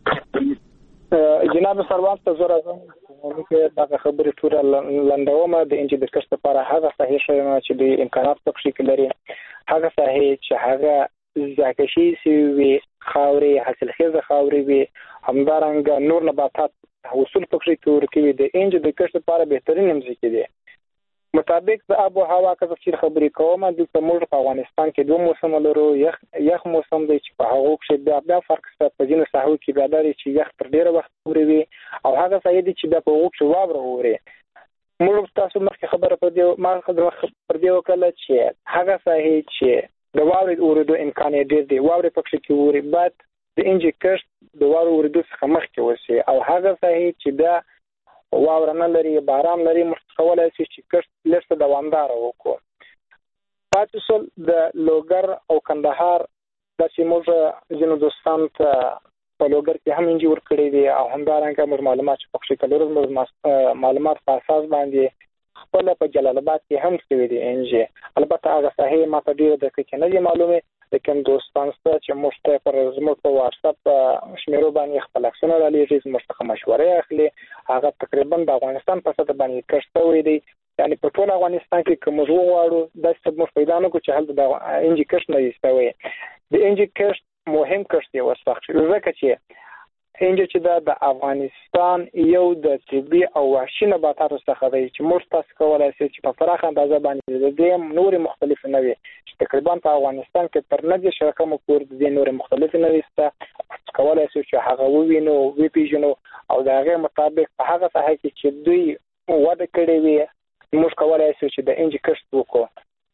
جناب سروان ته زوره چې دا خبرې ټول لندومه د انجی د کښت لپاره هغه صحیح شوی چې د امکانات پکې لري، هغه صحیح چې هغه زاکشي سی وي خاورې حاصل خیزه خاورې وي، همدارنګه نور نباتات حاصل پکې ورکوي. د انجی د کښت لپاره بهترین مځکه دي مطابق د آب و هوا که څه خبرې کوم. د موږ په افغانستان کې دوه موسم لرو، یخ موسم دی چې په هغه کې بیا فرق شته، په ځینو ساحو کې بیا دی چې یخ تر ډیره وخت پورې وي، او هغه ځای دی چې بیا په هغه کې واوره ووري. موږ تاسو مخکې خبره پر دې وکړه چې هغه ځای چې د واورې اورېدو امکان ډیر دی، واورې پکې کې ووري، بعد د انجی کښت د واورې اورېدو څخه مخکې وسی، او هغه ځای چې بیا واوره نه لري، باران لري، مستقولای شي چې کښت لسته دوامدار وکړو. پاتې سول د لوګر او کندهار د سیموږ جنو دوستان ته په لوګر کې هم انجی ورکړي دي، او همدارنګه موږ معلومات چې پکې کلور معلومات په اساس باندې خپل په جلال آباد کې هم څه دي انجی. البته هغه صحیح ما ته ډیره د کې نه دي معلومه، لیکن دوستان چې موږ پر زموږ په واتس اپ شمیرو باندې خپل عکسونه را لېږي، موږ څخه مشوره اخلي. هغه تقریبا د افغانستان په سطح باندې کښت شوی دی، یعنی په ټول افغانستان کې کوم غواړو د څه پیدا نه کو چې هلته د انجی کښت نه یستوي. د انجی کښت مهم کښت دی وسخت ځکه چې انجی چې د افغانستان یو د طبي او وحشي نباتاتو څخه دی چې موږ تاسو کولای شئ چې په پراخه اندازه باندې د دې نور مختلف نوي چې تقریبا په افغانستان کې تر 90 رقم پورې د دې نور مختلف نوي ست کولای شئ چې هغه ووینو، وی پیژنو، او د هغه مطابق په هغه ځای کې چې دوی وده کړی وي موږ کولای شو چې د انجی کښت وکړو.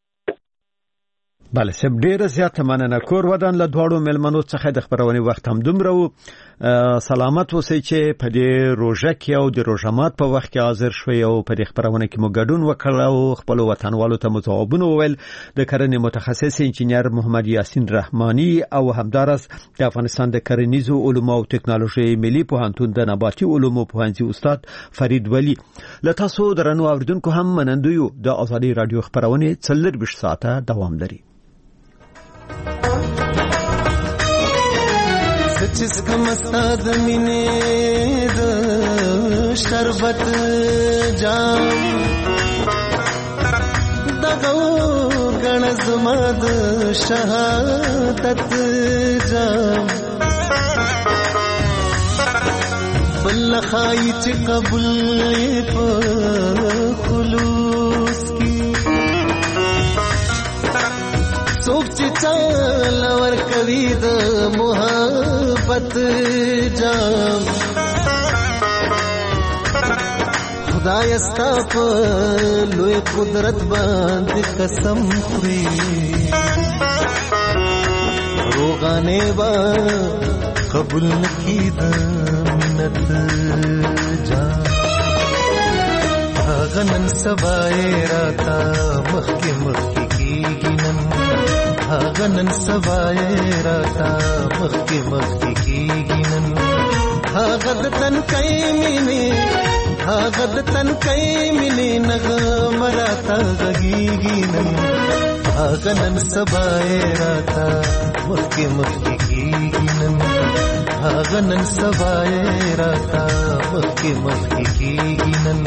بله سب ډیره زیاته مننه. کور ودان له دواړو ملمنو څخه د خبرونې وخت هم دومره و. سلامت اوسئ چې په دې روژه کې او د روژه مات په وخت کې حاضر شوي او په دې خبرونه کې مو ګډون وکړ او خپل وطنوالو ته ځوابونه وویل. د کرنې متخصص انجینر محمد یاسین رحماني او همدارس د افغانستان د کرنیزو علومو او ټکنالوژي ملي پوهنتون د نباتي علومو پوهنځي استاد فرید ولی. له تاسو درنو اوریدونکو هم منندوی د ازادي رادیو خبرونه 24 ساعته دوام لري. سچس کم استاد مینه د شربت جام دغو غنز مد شهادت جام بل خای چې قبول په خلوص کی څوک چې چل ور کوي د محبت جام خدای استا په لوی قدرت باندې قسم خوري روغانه با قبول نکي د منت جام غنن سبای راتا مخکي مخکي کیږي نن غنن سبای راتا مخکي مخکي کیږي نن غد تن کای مینه غد تن کای مینه نغم راتا غږیږي نن غنن سبای راتا مخکي مخکي کیږي نن غنن سبای راتا مخکي مخکي کیږي نن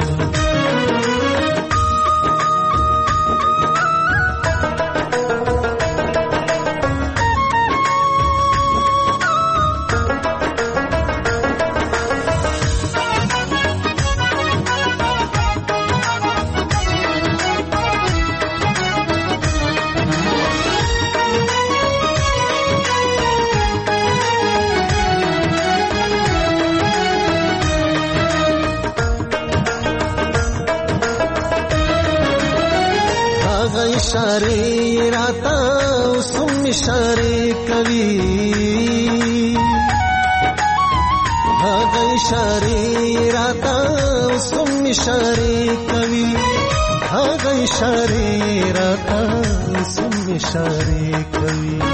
اشاره راتا اوسم اشاره کوي هغه اشاره راتا اوسم اشاره کوي هغه اشاره راتا اوسم اشاره کوي